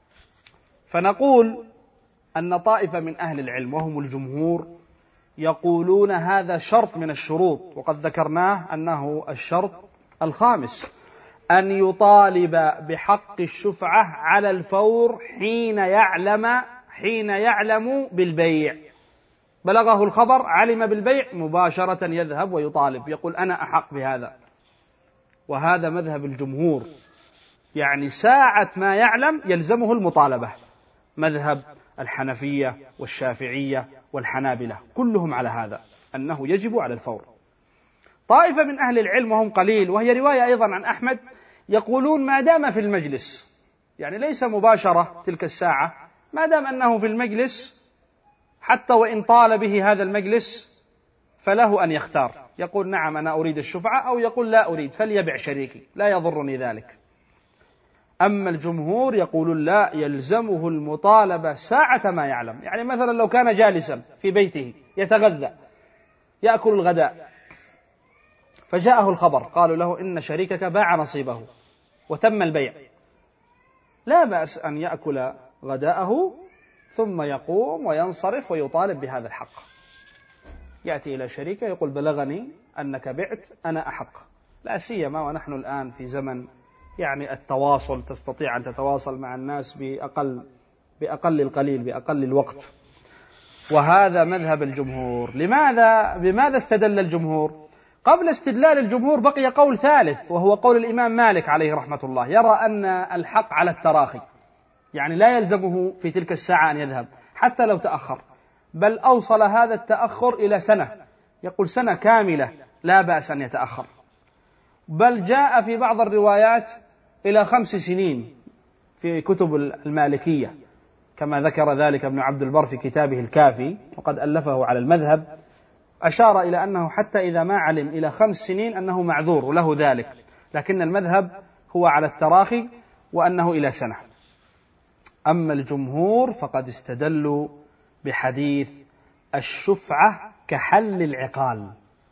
فنقول أن طائفة من أهل العلم وهم الجمهور يقولون هذا شرط من الشروط، وقد ذكرناه أنه الشرط الخامس، أن يطالب بحق الشفعة على الفور حين يعلم حين يعلم بالبيع، بلغه الخبر علم بالبيع مباشرة يذهب ويطالب، يقول أنا أحق بهذا. وهذا مذهب الجمهور، يعني ساعة ما يعلم يلزمه المطالبة. مذهب الحنفية والشافعية والحنابلة كلهم على هذا، أنه يجب على الفور. طائفة من أهل العلم وهم قليل، وهي رواية أيضا عن أحمد، يقولون ما دام في المجلس، يعني ليس مباشرة تلك الساعة، ما دام أنه في المجلس حتى وإن طال به هذا المجلس فله أن يختار، يقول نعم أنا أريد الشفعة، أو يقول لا أريد فليبع شريكي لا يضرني ذلك. أما الجمهور يقولون لا، يلزمه المطالبة ساعة ما يعلم. يعني مثلا لو كان جالسا في بيته يتغذى يأكل الغداء، فجاءه الخبر قالوا له إن شريكك باع نصيبه وتم البيع، لا بأس أن يأكل غداءه ثم يقوم وينصرف ويطالب بهذا الحق. يأتي إلى شريكه يقول بلغني أنك بعت أنا أحق، لا سيما ونحن الآن في زمن يعني التواصل، تستطيع أن تتواصل مع الناس بأقل بأقل القليل بأقل الوقت. وهذا مذهب الجمهور. لماذا؟ بماذا استدل الجمهور؟ قبل استدلال الجمهور بقي قول ثالث، وهو قول الإمام مالك عليه رحمة الله، يرى أن الحق على التراخي، يعني لا يلزمه في تلك الساعة أن يذهب حتى لو تأخر، بل أوصل هذا التأخر إلى سنة، يقول سنة كاملة لا بأس أن يتأخر، بل جاء في بعض الروايات إلى خمس سنين في كتب المالكية، كما ذكر ذلك ابن عبد البر في كتابه الكافي، وقد ألفه على المذهب، أشار إلى أنه حتى إذا ما علم إلى خمس سنين أنه معذور وله ذلك، لكن المذهب هو على التراخي وأنه إلى سنة. أما الجمهور فقد استدلوا بحديث الشفعة كحل العقال.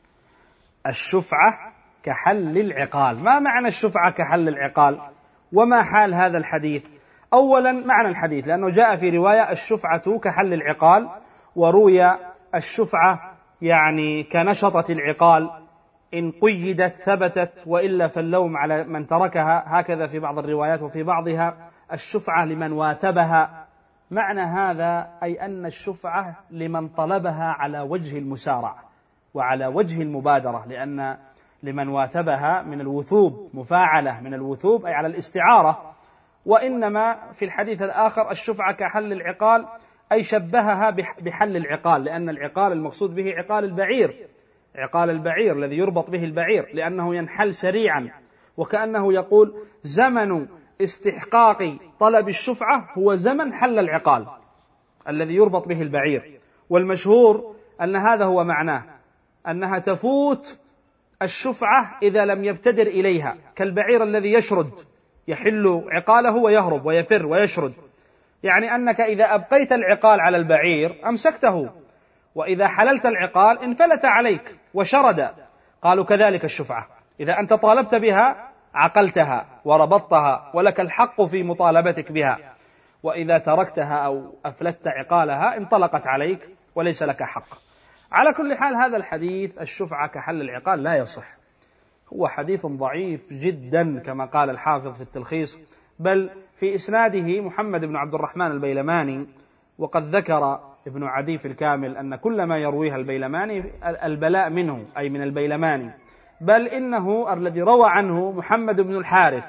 الشفعة كحل العقال. ما معنى الشفعة كحل العقال؟ وما حال هذا الحديث؟ أولا معنى الحديث، لأنه جاء في رواية الشفعة كحل العقال، وروي الشفعة يعني كنشطة العقال، إن قيدت ثبتت وإلا فاللوم على من تركها، هكذا في بعض الروايات، وفي بعضها الشفعة لمن واثبها. معنى هذا أي أن الشفعة لمن طلبها على وجه المسارع وعلى وجه المبادرة، لأن لمن واثبها من الوثوب، مفاعلة من الوثوب أي على الاستعارة. وإنما في الحديث الآخر الشفعة كحل العقال، أي شبهها بحل العقال، لأن العقال المقصود به عقال البعير، عقال البعير الذي يربط به البعير، لأنه ينحل سريعا، وكأنه يقول زمن استحقاق طلب الشفعة هو زمن حل العقال الذي يربط به البعير. والمشهور أن هذا هو معناه، أنها تفوت الشفعة إذا لم يبتدر إليها، كالبعير الذي يشرد يحل عقاله ويهرب ويفر ويشرد، يعني أنك إذا أبقيت العقال على البعير أمسكته، وإذا حللت العقال انفلت عليك وشرد. قالوا كذلك الشفعة، إذا أنت طالبت بها عقلتها وربطتها ولك الحق في مطالبتك بها، وإذا تركتها أو أفلت عقالها انطلقت عليك وليس لك حق. على كل حال هذا الحديث الشفعة كحل العقال لا يصح، هو حديث ضعيف جدا كما قال الحافظ في التلخيص، بل في إسناده محمد بن عبد الرحمن البيلماني، وقد ذكر ابن عدي في الكامل أن كل ما يرويها البيلماني البلاء منه أي من البيلماني، بل إنه الذي روى عنه محمد بن الحارث،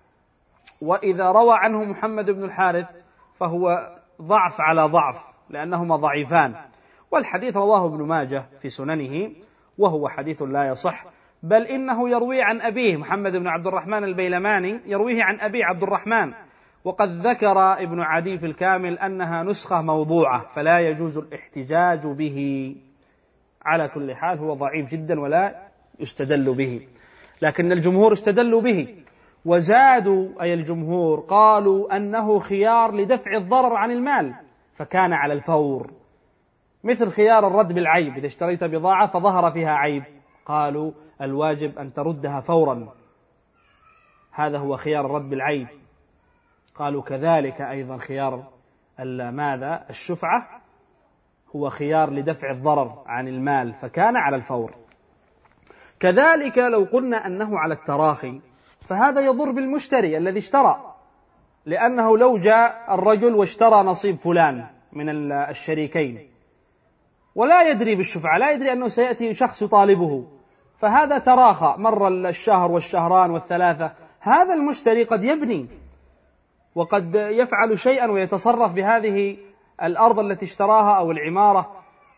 وإذا روى عنه محمد بن الحارث فهو ضعف على ضعف لأنهما ضعيفان. والحديث رواه ابن ماجه في سننه وهو حديث لا يصح، بل إنه يروي عن أبيه محمد بن عبد الرحمن البيلماني يرويه عن أبي عبد الرحمن، وقد ذكر ابن عدي في الكامل أنها نسخة موضوعة فلا يجوز الاحتجاج به. على كل حال هو ضعيف جدا ولا يستدل به، لكن الجمهور استدلوا به، وزادوا أي الجمهور قالوا أنه خيار لدفع الضرر عن المال فكان على الفور، مثل خيار الرد بالعيب، إذا اشتريت بضاعة فظهر فيها عيب قالوا الواجب أن تردها فورا، هذا هو خيار الرد بالعيب. قالوا كذلك أيضا خيار ماذا الشفعة هو خيار لدفع الضرر عن المال فكان على الفور. كذلك لو قلنا أنه على التراخي فهذا يضر بالمشتري الذي اشترى، لأنه لو جاء الرجل واشترى نصيب فلان من الشريكين ولا يدري بالشفعة، لا يدري أنه سيأتي شخص يطالبه، فهذا تراخى مر الشهر والشهران والثلاثة، هذا المشتري قد يبني وقد يفعل شيئا ويتصرف بهذه الأرض التي اشتراها أو العمارة،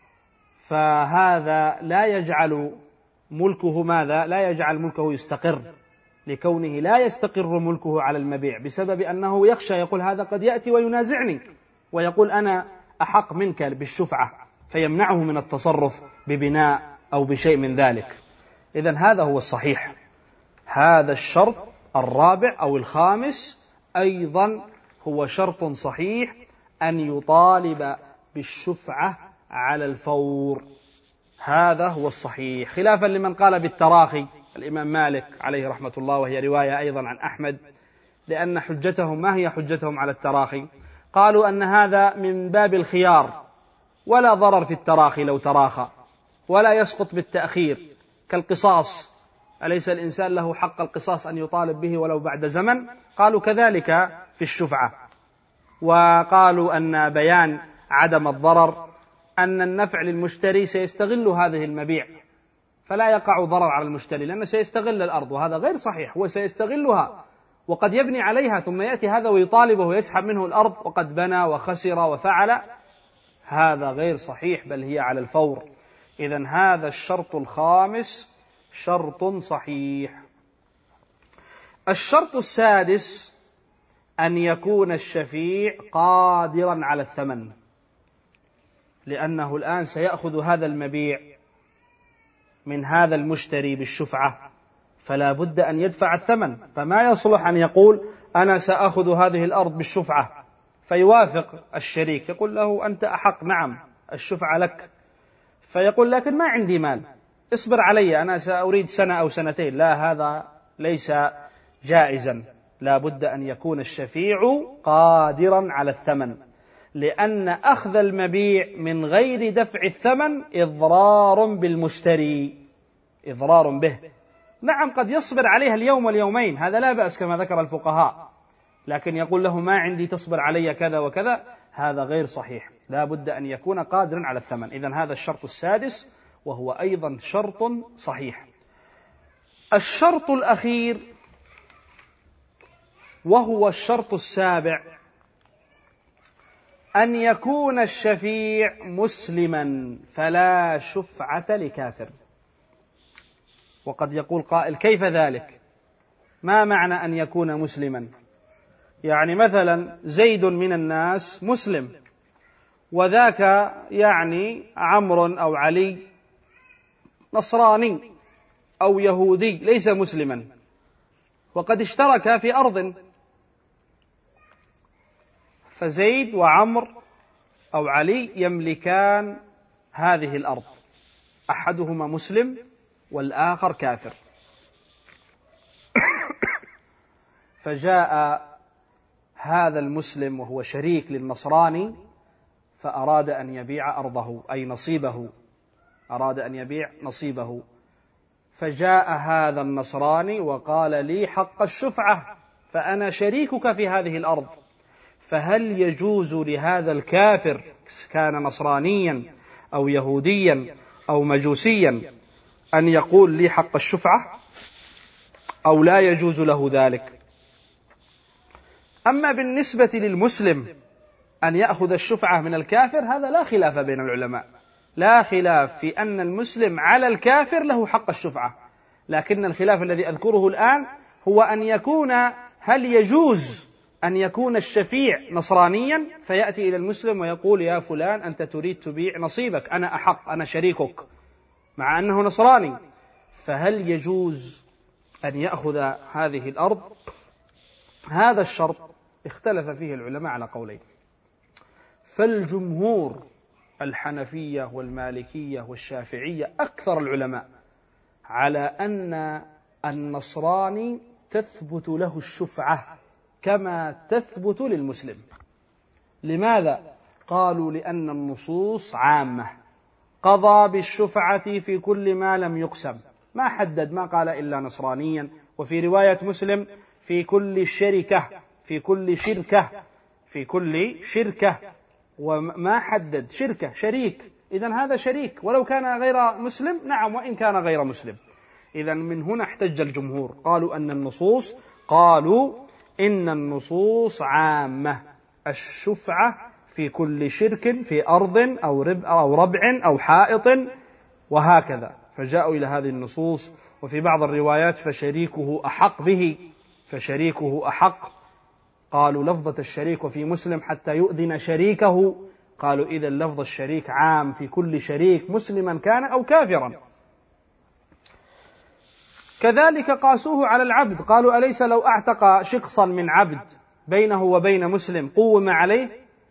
فهذا لا يجعل ملكه ماذا؟ لا يجعل ملكه يستقر، لكونه لا يستقر ملكه على المبيع بسبب أنه يخشى، يقول هذا قد يأتي وينازعني ويقول أنا أحق منك بالشفعة، فيمنعه من التصرف ببناء أو بشيء من ذلك. إذن هذا هو الصحيح. هذا الشرط الرابع أو الخامس أيضا هو شرط صحيح، أن يطالب بالشفعة على الفور، هذا هو الصحيح، خلافا لمن قال بالتراخي، الإمام مالك عليه رحمة الله، وهي رواية أيضا عن أحمد، لأن حجتهم ما هي حجتهم على التراخي؟ قالوا أن هذا من باب الخيار ولا ضرر في التراخي لو تراخى، ولا يسقط بالتأخير كالقصاص، أليس الإنسان له حق القصاص أن يطالب به ولو بعد زمن؟ قالوا كذلك في الشفعة. وقالوا أن بيان عدم الضرر أن النفع للمشتري سيستغل هذه المبيع فلا يقع ضرر على المشتري، لأنه سيستغل الأرض، وهذا غير صحيح، هو سيستغلها وقد يبني عليها ثم يأتي هذا ويطالبه ويسحب منه الأرض وقد بنى وخسر وفعل، هذا غير صحيح بل هي على الفور. إذن هذا الشرط الخامس شرط صحيح. الشرط السادس أن يكون الشفيع قادرا على الثمن، لأنه الآن سيأخذ هذا المبيع من هذا المشتري بالشفعة، فلا بد أن يدفع الثمن، فما يصلح أن يقول أنا سأخذ هذه الأرض بالشفعة فيوافق الشريك، يقول له أنت أحق، نعم الشفعة لك، فيقول لكن ما عندي مال، اصبر علي أنا سأريد سنة أو سنتين، لا، هذا ليس جائزا، لا بد أن يكون الشفيع قادرا على الثمن، لأن أخذ المبيع من غير دفع الثمن إضرار بالمشتري، إضرار به. نعم قد يصبر عليها اليوم واليومين، هذا لا بأس كما ذكر الفقهاء، لكن يقول له ما عندي تصبر علي كذا وكذا، هذا غير صحيح، لا بد أن يكون قادرا على الثمن. إذن هذا الشرط السادس وهو أيضا شرط صحيح. الشرط الأخير وهو الشرط السابع، أن يكون الشفيع مسلما فلا شفعة لكافر. وقد يقول قائل كيف ذلك؟ ما معنى أن يكون مسلما؟ يعني مثلا زيد من الناس مسلم، وذاك يعني عمرو أو علي نصراني أو يهودي ليس مسلما، وقد اشترك في أرض، فزيد وعمر أو علي يملكان هذه الأرض، أحدهما مسلم والآخر كافر، فجاء هذا المسلم وهو شريك للنصراني فأراد أن يبيع أرضه أي نصيبه، أراد أن يبيع نصيبه، فجاء هذا النصراني وقال لي حق الشفعة فأنا شريكك في هذه الأرض، فهل يجوز لهذا الكافر كان نصرانيا أو يهوديا أو مجوسيا أن يقول لي حق الشفعة أو لا يجوز له ذلك؟ أما بالنسبة للمسلم أن يأخذ الشفعة من الكافر هذا لا خلاف بين العلماء، لا خلاف في أن المسلم على الكافر له حق الشفعة، لكن الخلاف الذي أذكره الآن هو أن يكون هل يجوز أن يكون الشفيع نصرانيا فيأتي إلى المسلم ويقول يا فلان أنت تريد تبيع نصيبك، أنا أحق، أنا شريكك، مع أنه نصراني، فهل يجوز أن يأخذ هذه الأرض. هذا الشرط اختلف فيه العلماء على قولين، فالجمهور الحنفية والمالكية والشافعية أكثر العلماء على أن النصراني تثبت له الشفعة كما تثبت للمسلم. لماذا؟ قالوا لأن النصوص عامة، قضى بالشفعة في كل ما لم يقسم، ما حدد، ما قال إلا نصرانيا. وفي رواية مسلم في كل شركة، في كل شركة، في كل شركة، وما حدد شركة شريك، إذن هذا شريك ولو كان غير مسلم، نعم وإن كان غير مسلم. إذن من هنا احتج الجمهور، قالوا أن النصوص قالوا إن النصوص عامة، الشفعة في كل شرك في أرض أو ربع أو ربع أو حائط وهكذا، فجاءوا إلى هذه النصوص. وفي بعض الروايات فشريكه أحق به، فشريكه أحق، قالوا لفظة الشريك. وفي مسلم حتى يؤذن شريكه، قالوا إذن لفظ الشريك عام في كل شريك مسلما كان أو كافرا. كذلك قاسوه على العبد، قالوا أليس لو أعتق شخصا من عبد بينه وبين مسلم قوم عليه؟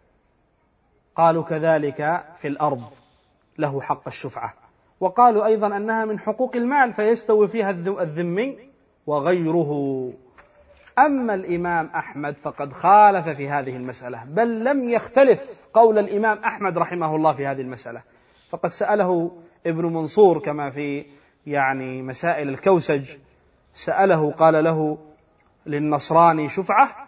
قالوا كذلك في الأرض له حق الشفعة. وقالوا أيضا أنها من حقوق المال فيستوي فيها الذمي وغيره. أما الإمام أحمد فقد خالف في هذه المسألة، بل لم يختلف قول الإمام أحمد رحمه الله في هذه المسألة. فقد سأله ابن منصور كما في يعني مسائل الكوسج، سأله قال له للنصراني شفعة؟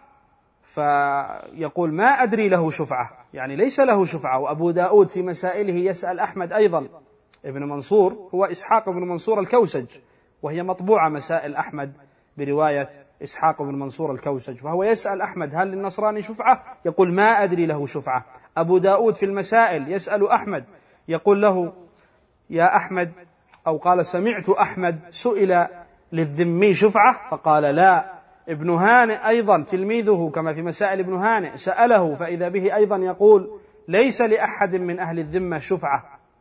فيقول ما أدري له شفعة، يعني ليس له شفعة. وأبو داود في مسائله يسأل أحمد أيضا. ابن منصور هو إسحاق بن منصور الكوسج، وهي مطبوعة مسائل أحمد برواية إسحاق بن منصور الكوسج، فهو يسأل أحمد هل للنصراني شفعة؟ يقول ما أدري له شفعة. أبو داود في المسائل يسأل أحمد يقول له يا أحمد، أو قال سمعت أحمد سئل للذمي شفعة فقال لا. ابن هانئ أيضا تلميذه كما في مسائل ابن هانئ سأله فإذا به أيضا يقول ليس لأحد من أهل الذمة شفعة.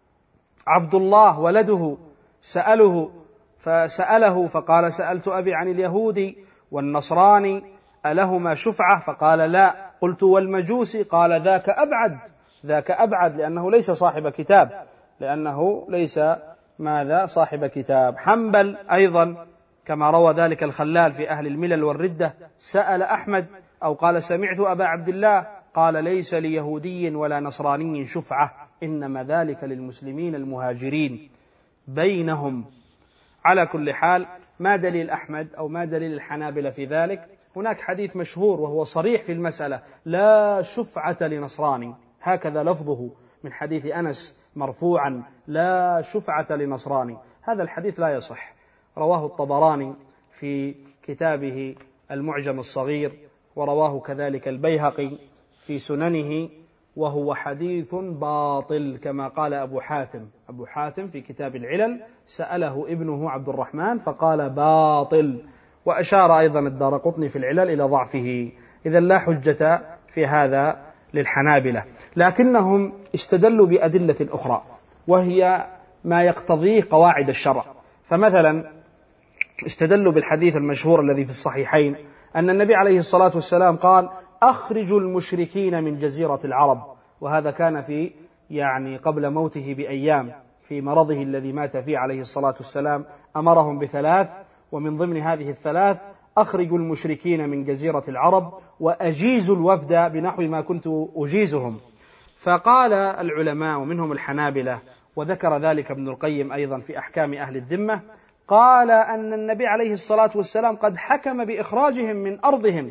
عبد الله ولده سأله فسأله فقال سألت أبي عن اليهودي والنصراني ألهما شفعة؟ فقال لا. قلت والمجوسي؟ قال ذاك أبعد، ذاك أبعد لأنه ليس صاحب كتاب، لأنه ليس ماذا صاحب كتاب. حنبل أيضا كما روى ذلك الخلال في أهل الملل والردة سأل أحمد أو قال سمعت أبا عبد الله قال ليس ليهودي ولا نصراني شفعة، إنما ذلك للمسلمين المهاجرين بينهم. على كل حال ما دليل أحمد أو ما دليل الحنابلة في ذلك؟ هناك حديث مشهور وهو صريح في المسألة، لا شفعة لنصراني، هكذا لفظه من حديث أنس مرفوعا، لا شفعة لنصراني. هذا الحديث لا يصح، رواه الطبراني في كتابه المعجم الصغير، ورواه كذلك البيهقي في سننه، وهو حديث باطل كما قال أبو حاتم. أبو حاتم في كتاب العلل سأله ابنه عبد الرحمن فقال باطل، وأشار أيضا الدارقطني في العلل إلى ضعفه. إذن لا حجة في هذا للحنابلة، لكنهم استدلوا بأدلة أخرى وهي ما يقتضيه قواعد الشرع. فمثلا استدلوا بالحديث المشهور الذي في الصحيحين أن النبي عليه الصلاة والسلام قال أخرجوا المشركين من جزيرة العرب، وهذا كان في يعني قبل موته بأيام في مرضه الذي مات فيه عليه الصلاة والسلام، أمرهم بثلاث، ومن ضمن هذه الثلاث أخرجوا المشركين من جزيرة العرب وأجيزوا الوفد بنحو ما كنت أجيزهم. فقال العلماء ومنهم الحنابلة، وذكر ذلك ابن القيم أيضا في أحكام أهل الذمة، قال أن النبي عليه الصلاة والسلام قد حكم بإخراجهم من أرضهم،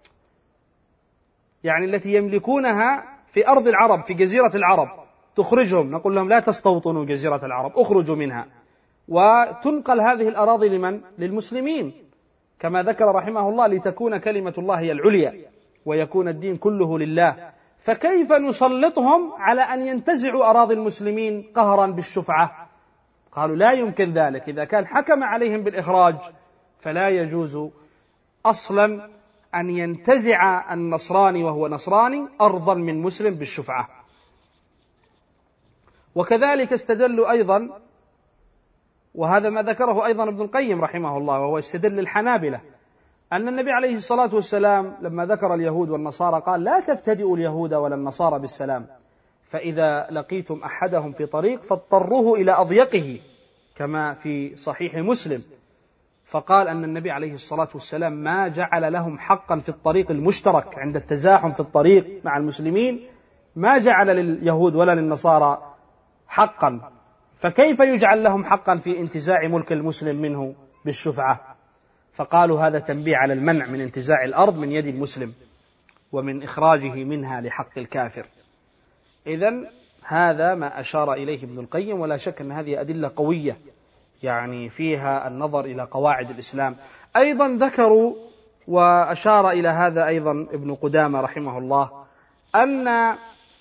يعني التي يملكونها في أرض العرب في جزيرة العرب، تخرجهم، نقول لهم لا تستوطنوا جزيرة العرب، أخرجوا منها، وتنقل هذه الأراضي لمن؟ للمسلمين، كما ذكر رحمه الله لتكون كلمة الله هي العليا ويكون الدين كله لله. فكيف نسلطهم على أن ينتزعوا أراضي المسلمين قهرا بالشفعة؟ قالوا لا يمكن ذلك، إذا كان حكم عليهم بالإخراج فلا يجوز أصلا أن ينتزع النصراني وهو نصراني أرضا من مسلم بالشفعة. وكذلك استدلوا أيضا وهذا ما ذكره أيضا ابن القيم رحمه الله، وهو يستدل الحنابلة أن النبي عليه الصلاة والسلام لما ذكر اليهود والنصارى قال: لا تبتدئوا اليهود ولا النصارى بالسلام، فإذا لقيتم أحدهم في طريق فاضطروه إلى أضيقه، كما في صحيح مسلم. فقال أن النبي عليه الصلاة والسلام ما جعل لهم حقا في الطريق المشترك عند التزاحم في الطريق مع المسلمين، ما جعل لليهود ولا للنصارى حقا، فكيف يجعل لهم حقا في انتزاع ملك المسلم منه بالشفعة؟ فقالوا هذا تنبيه على المنع من انتزاع الأرض من يد المسلم ومن إخراجه منها لحق الكافر. إذن هذا ما أشار إليه ابن القيم، ولا شك أن هذه أدلة قوية يعني فيها النظر إلى قواعد الإسلام. أيضا ذكروا وأشار إلى هذا أيضا ابن قدامة رحمه الله أن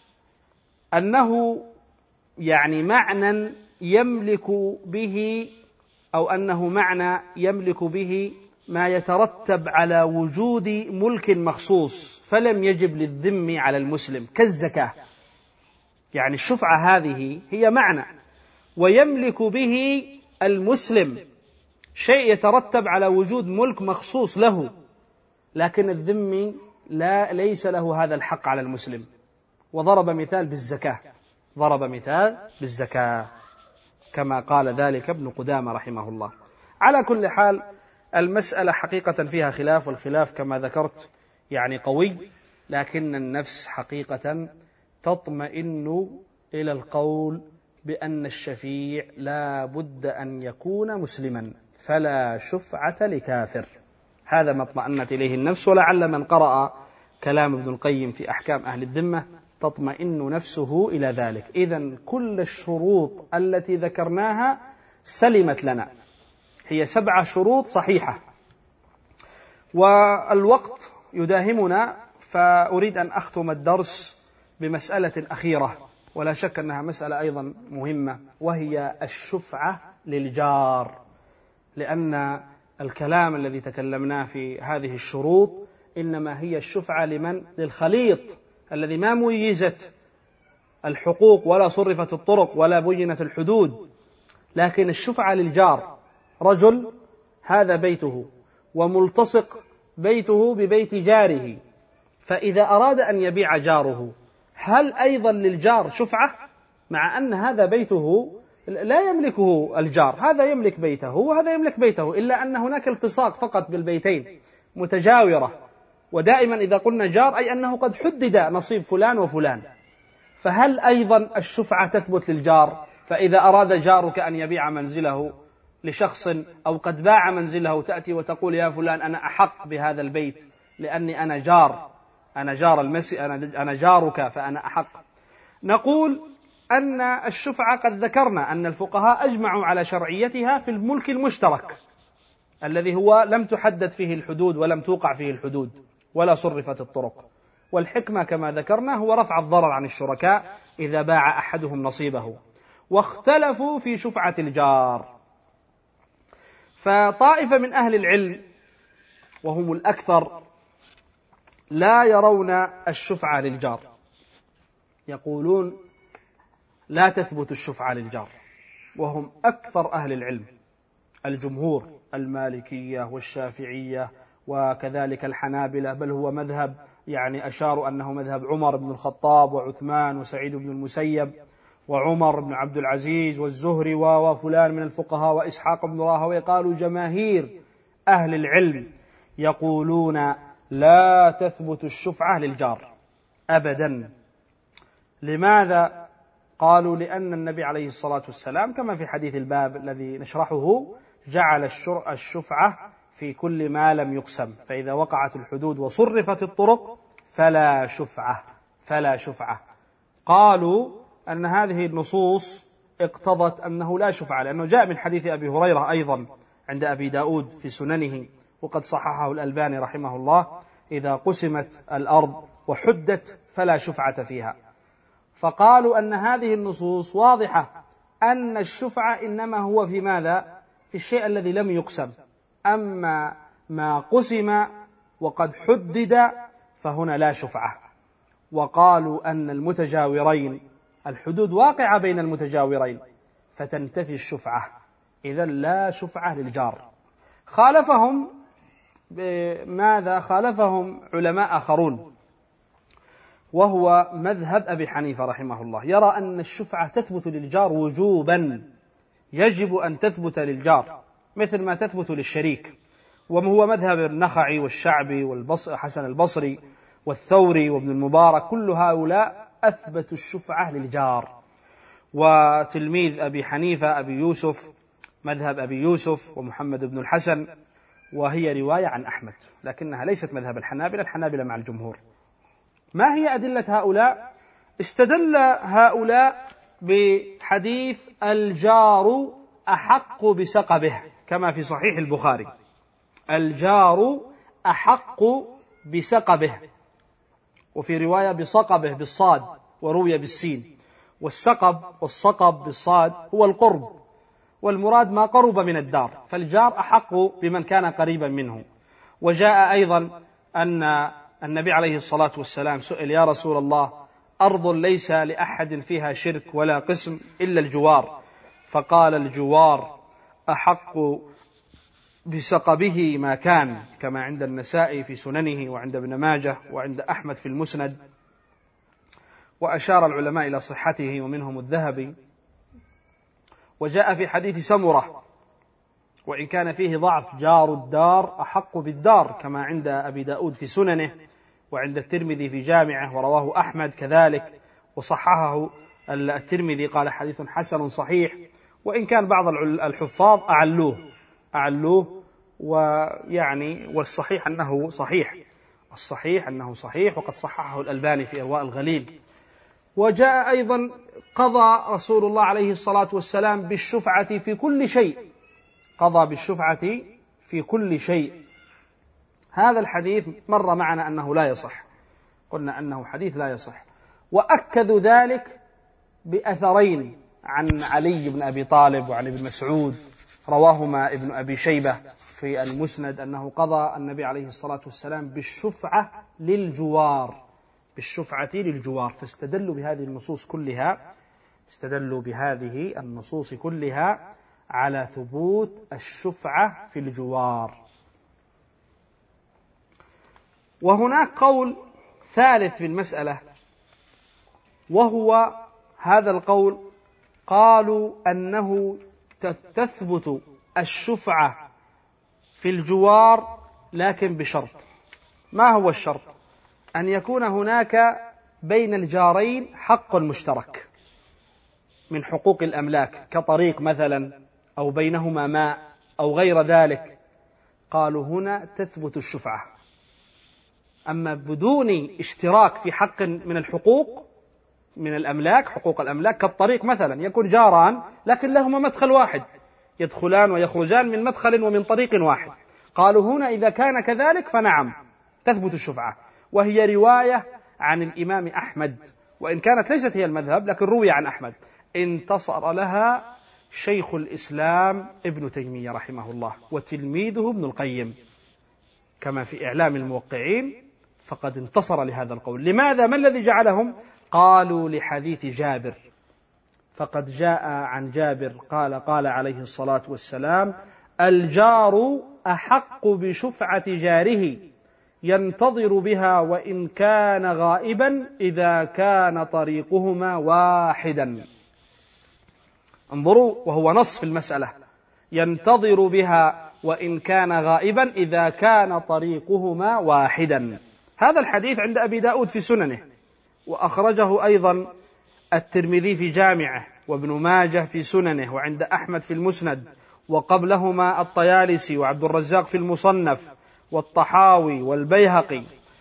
أنه يعني معنى يملك به أو أنه معنى يملك به ما يترتب على وجود ملك مخصوص فلم يجب للذم على المسلم كالزكاة. يعني الشفعة هذه هي معنى ويملك به المسلم شيء يترتب على وجود ملك مخصوص له، لكن الذمي لا ليس له هذا الحق على المسلم. وضرب مثال بالزكاة، ضرب مثال بالزكاة كما قال ذلك ابن قدامة رحمه الله. على كل حال المسألة حقيقة فيها خلاف، والخلاف كما ذكرت يعني قوي، لكن النفس حقيقة تطمئن إلى القول بأن الشفيع لا بد أن يكون مسلما، فلا شفعة لكافر. هذا ما اطمأنت إليه النفس، ولعل من قرأ كلام ابن القيم في أحكام أهل الذمة تطمئن نفسه إلى ذلك. إذن كل الشروط التي ذكرناها سلمت لنا، هي سبعة شروط صحيحة. والوقت يداهمنا، فأريد أن أختم الدرس بمسألة أخيرة، ولا شك أنها مسألة أيضا مهمة، وهي الشفعة للجار. لأن الكلام الذي تكلمناه في هذه الشروط إنما هي الشفعة لمن؟ للخليط الذي ما ميزت الحقوق ولا صرفت الطرق ولا بينت الحدود، لكن الشفعة للجار. رجل هذا بيته وملتصق بيته ببيت جاره، فإذا أراد أن يبيع جاره هل أيضا للجار شفعة؟ مع أن هذا بيته لا يملكه الجار، هذا يملك بيته وهذا يملك بيته، إلا أن هناك التصاق فقط بالبيتين متجاورة. ودائما إذا قلنا جار أي أنه قد حدد نصيب فلان وفلان، فهل أيضا الشفعة تثبت للجار؟ فإذا أراد جارك أن يبيع منزله لشخص أو قد باع منزله، تأتي وتقول يا فلان أنا أحق بهذا البيت لأني أنا جار، أنا جار المسي أنا أنا جارك فأنا أحق. نقول أن الشفعة قد ذكرنا أن الفقهاء أجمعوا على شرعيتها في الملك المشترك الذي هو لم تحدد فيه الحدود ولم توقع فيه الحدود ولا صرفت الطرق، والحكمة كما ذكرنا هو رفع الضرر عن الشركاء إذا باع أحدهم نصيبه. واختلفوا في شفعة الجار، فطائفة من أهل العلم وهم الأكثر لا يرون الشفعة للجار، يقولون لا تثبت الشفعة للجار، وهم أكثر أهل العلم. الجمهور المالكية والشافعية وكذلك الحنابلة، بل هو مذهب يعني أشاروا أنه مذهب عمر بن الخطاب وعثمان وسعيد بن المسيب وعمر بن عبد العزيز والزهري وفلان من الفقهاء وإسحاق بن راهويه. قالوا جماهير أهل العلم يقولون لا تثبت الشفعة للجار أبدا. لماذا؟ قالوا لأن النبي عليه الصلاة والسلام كما في حديث الباب الذي نشرحه جعل الشفعة في كل ما لم يقسم، فإذا وقعت الحدود وصرفت الطرق فلا شفعة فلا شفعة. قالوا أن هذه النصوص اقتضت أنه لا شفعة، لأنه جاء من حديث أبي هريرة أيضا عند أبي داود في سننه وقد صححه الألباني رحمه الله: إذا قسمت الأرض وحدت فلا شفعة فيها. فقالوا أن هذه النصوص واضحة أن الشفعة إنما هو في ماذا؟ في الشيء الذي لم يقسم، أما ما قسم وقد حدد فهنا لا شفعة. وقالوا أن المتجاورين الحدود واقعة بين المتجاورين فتنتفي الشفعة إذن لا شفعة للجار. خالفهم ماذا؟ خالفهم علماء آخرون، وهو مذهب أبي حنيفة رحمه الله، يرى أن الشفعة تثبت للجار وجوبا، يجب أن تثبت للجار مثل ما تثبت للشريك، وهو مذهب النخعي والشعبي والحسن البصري والثوري وابن المبارك، كل هؤلاء أثبتوا الشفعة للجار. وتلميذ أبي حنيفة أبي يوسف، مذهب أبي يوسف ومحمد بن الحسن، وهي رواية عن أحمد، لكنها ليست مذهب الحنابلة، الحنابلة مع الجمهور. ما هي أدلة هؤلاء؟ استدل هؤلاء بحديث الجار أحق بسقبه كما في صحيح البخاري، الجار أحق بسقبه، وفي رواية بسقبه بالصاد وروي بالسين، والسقب والصقب بالصاد هو القرب، والمراد ما قرب من الدار، فالجار أحق بمن كان قريبا منه. وجاء أيضا أن النبي عليه الصلاة والسلام سئل: يا رسول الله، أرض ليس لأحد فيها شرك ولا قسم إلا الجوار، فقال: الجوار أحق بسقبه ما كان، كما عند النسائي في سننه وعند ابن ماجه وعند أحمد في المسند. وأشار العلماء إلى صحته ومنهم الذهبي. وجاء في حديث سمرة وإن كان فيه ضعف: جار الدار أحق بالدار، كما عند أبي داود في سننه وعند الترمذي في جامعه، ورواه أحمد كذلك وصححه الترمذي، قال حديث حسن صحيح، وإن كان بعض الحفاظ أعلوه أعلوه ويعني والصحيح أنه صحيح، الصحيح أنه صحيح، وقد صححه الألباني في إرواء الغليل. وجاء أيضا: قضى رسول الله عليه الصلاة والسلام بالشفعة في كل شيء، قضى بالشفعة في كل شيء. هذا الحديث مر معنا أنه لا يصح، قلنا أنه حديث لا يصح، وأكدوا ذلك بأثرين عن علي بن أبي طالب وعن ابن مسعود رواهما ابن أبي شيبة في المسند، أنه قضى النبي عليه الصلاة والسلام بالشفعة للجوار، بالشفعة للجوار، فاستدلوا بهذه النصوص كلها استدلوا بهذه النصوص كلها على ثبوت الشفعة في الجوار. وهناك قول ثالث في المسألة، وهو هذا القول: قالوا أنه تثبت الشفعة في الجوار لكن بشرط. ما هو الشرط؟ أن يكون هناك بين الجارين حق مشترك من حقوق الأملاك، كطريق مثلا، أو بينهما ماء أو غير ذلك. قالوا هنا تثبت الشفعة. أما بدون اشتراك في حق من الحقوق من الأملاك، حقوق الأملاك، كالطريق مثلا، يكون جاران لكن لهما مدخل واحد، يدخلان ويخرجان من مدخل ومن طريق واحد. قالوا هنا إذا كان كذلك فنعم تثبت الشفعة، وهي رواية عن الإمام أحمد، وإن كانت ليست هي المذهب لكن روي عن أحمد، انتصر لها شيخ الإسلام ابن تيمية رحمه الله وتلميذه ابن القيم كما في إعلام الموقعين، فقد انتصر لهذا القول. لماذا؟ ما الذي جعلهم؟ قالوا لحديث جابر، فقد جاء عن جابر قال قال عليه الصلاة والسلام: الجار أحق بشفعة جاره ينتظر بها وإن كان غائبا إذا كان طريقهما واحدا. انظروا، وهو نص في المسألة: ينتظر بها وإن كان غائبا إذا كان طريقهما واحدا. هذا الحديث عند أبي داود في سننه، وأخرجه أيضا الترمذي في جامعه، وابن ماجه في سننه، وعند أحمد في المسند، وقبلهما الطيالسي وعبد الرزاق في المصنف والطحاوي والبيهقي.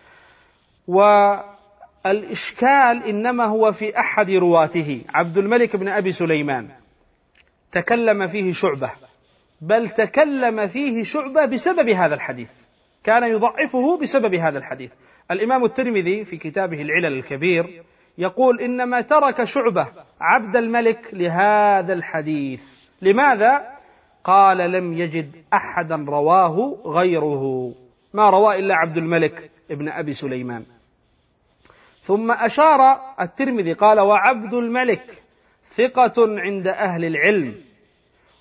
والإشكال إنما هو في أحد رواته، عبد الملك بن أبي سليمان، تكلم فيه شعبة، بل تكلم فيه شعبة بسبب هذا الحديث، كان يضعفه بسبب هذا الحديث. الإمام الترمذي في كتابه العلل الكبير يقول: إنما ترك شعبة عبد الملك لهذا الحديث. لماذا؟ قال: لم يجد أحدا رواه غيره، ما روى إلا عبد الملك ابن أبي سليمان. ثم أشار الترمذي قال: وعبد الملك ثقة عند أهل العلم،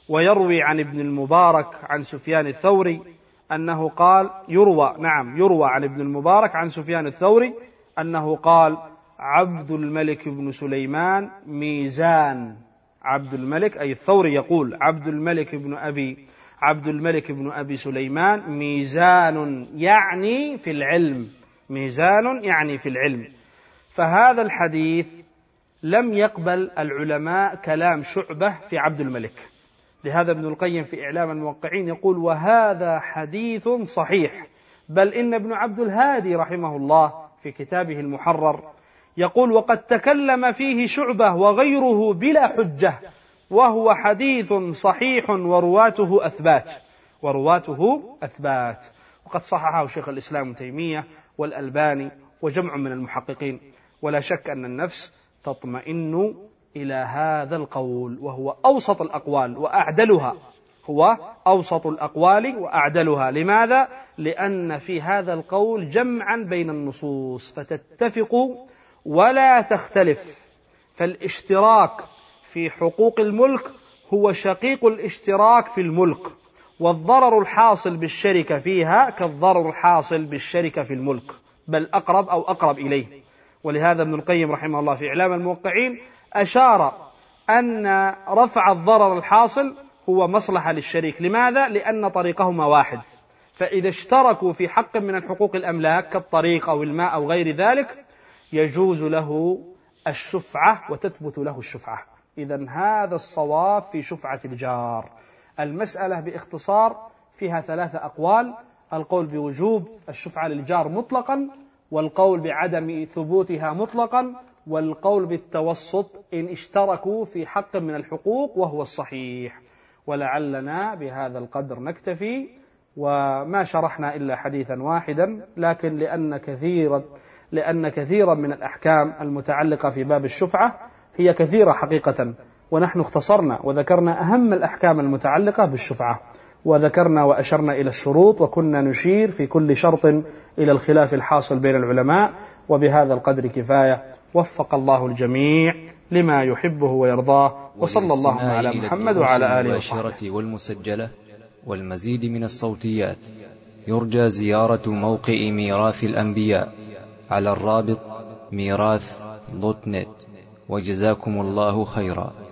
ويروي عن ابن المبارك عن سفيان الثوري أنه قال يروى نعم يروى عن ابن المبارك عن سفيان الثوري أنه قال عبد الملك بن سليمان ميزان. عبد الملك أي الثوري يقول عبد الملك بن أبي عبد الملك بن أبي سليمان ميزان يعني في العلم، ميزان يعني في العلم. فهذا الحديث لم يقبل العلماء كلام شعبة في عبد الملك، لهذا ابن القيم في إعلام الموقعين يقول وهذا حديث صحيح، بل إن ابن عبد الهادي رحمه الله في كتابه المحرر يقول وقد تكلم فيه شعبة وغيره بلا حجة، وهو حديث صحيح ورواته أثبات ورواته أثبات وقد صححه شيخ الإسلام ابن تيمية والألباني وجمع من المحققين. ولا شك أن النفس تطمئن إلى هذا القول، وهو أوسط الأقوال وأعدلها، هو أوسط الأقوال وأعدلها. لماذا؟ لأن في هذا القول جمعا بين النصوص فتتفق ولا تختلف. فالاشتراك في حقوق الملك هو شقيق الاشتراك في الملك، والضرر الحاصل بالشركة فيها كالضرر الحاصل بالشركة في الملك، بل أقرب أو أقرب إليه. ولهذا ابن القيم رحمه الله في إعلام الموقعين أشار أن رفع الضرر الحاصل هو مصلحة للشريك. لماذا؟ لأن طريقهما واحد، فإذا اشتركوا في حق من الحقوق الأملاك كالطريق أو الماء أو غير ذلك يجوز له الشفعة وتثبت له الشفعة. إذن هذا الصواب في شفعة الجار. المسألة باختصار فيها ثلاثة أقوال: القول بوجوب الشفعة للجار مطلقا، والقول بعدم ثبوتها مطلقا، والقول بالتوسط إن اشتركوا في حق من الحقوق وهو الصحيح. ولعلنا بهذا القدر نكتفي، وما شرحنا إلا حديثا واحدا، لكن لأن كثيرا لأن كثيرا من الأحكام المتعلقة في باب الشفعة هي كثيرة حقيقة، ونحن اختصرنا وذكرنا أهم الأحكام المتعلقة بالشفعة، وذكرنا وأشرنا إلى الشروط، وكنا نشير في كل شرط إلى الخلاف الحاصل بين العلماء. وبهذا القدر كفاية، وفق الله الجميع لما يحبه ويرضاه، وصلى الله على محمد وعلى آله وصحبه. والمسجلة والمزيد من الصوتيات يرجى زيارة موقع ميراث الأنبياء على الرابط ميراث دوت نت. وجزاكم الله خيرا.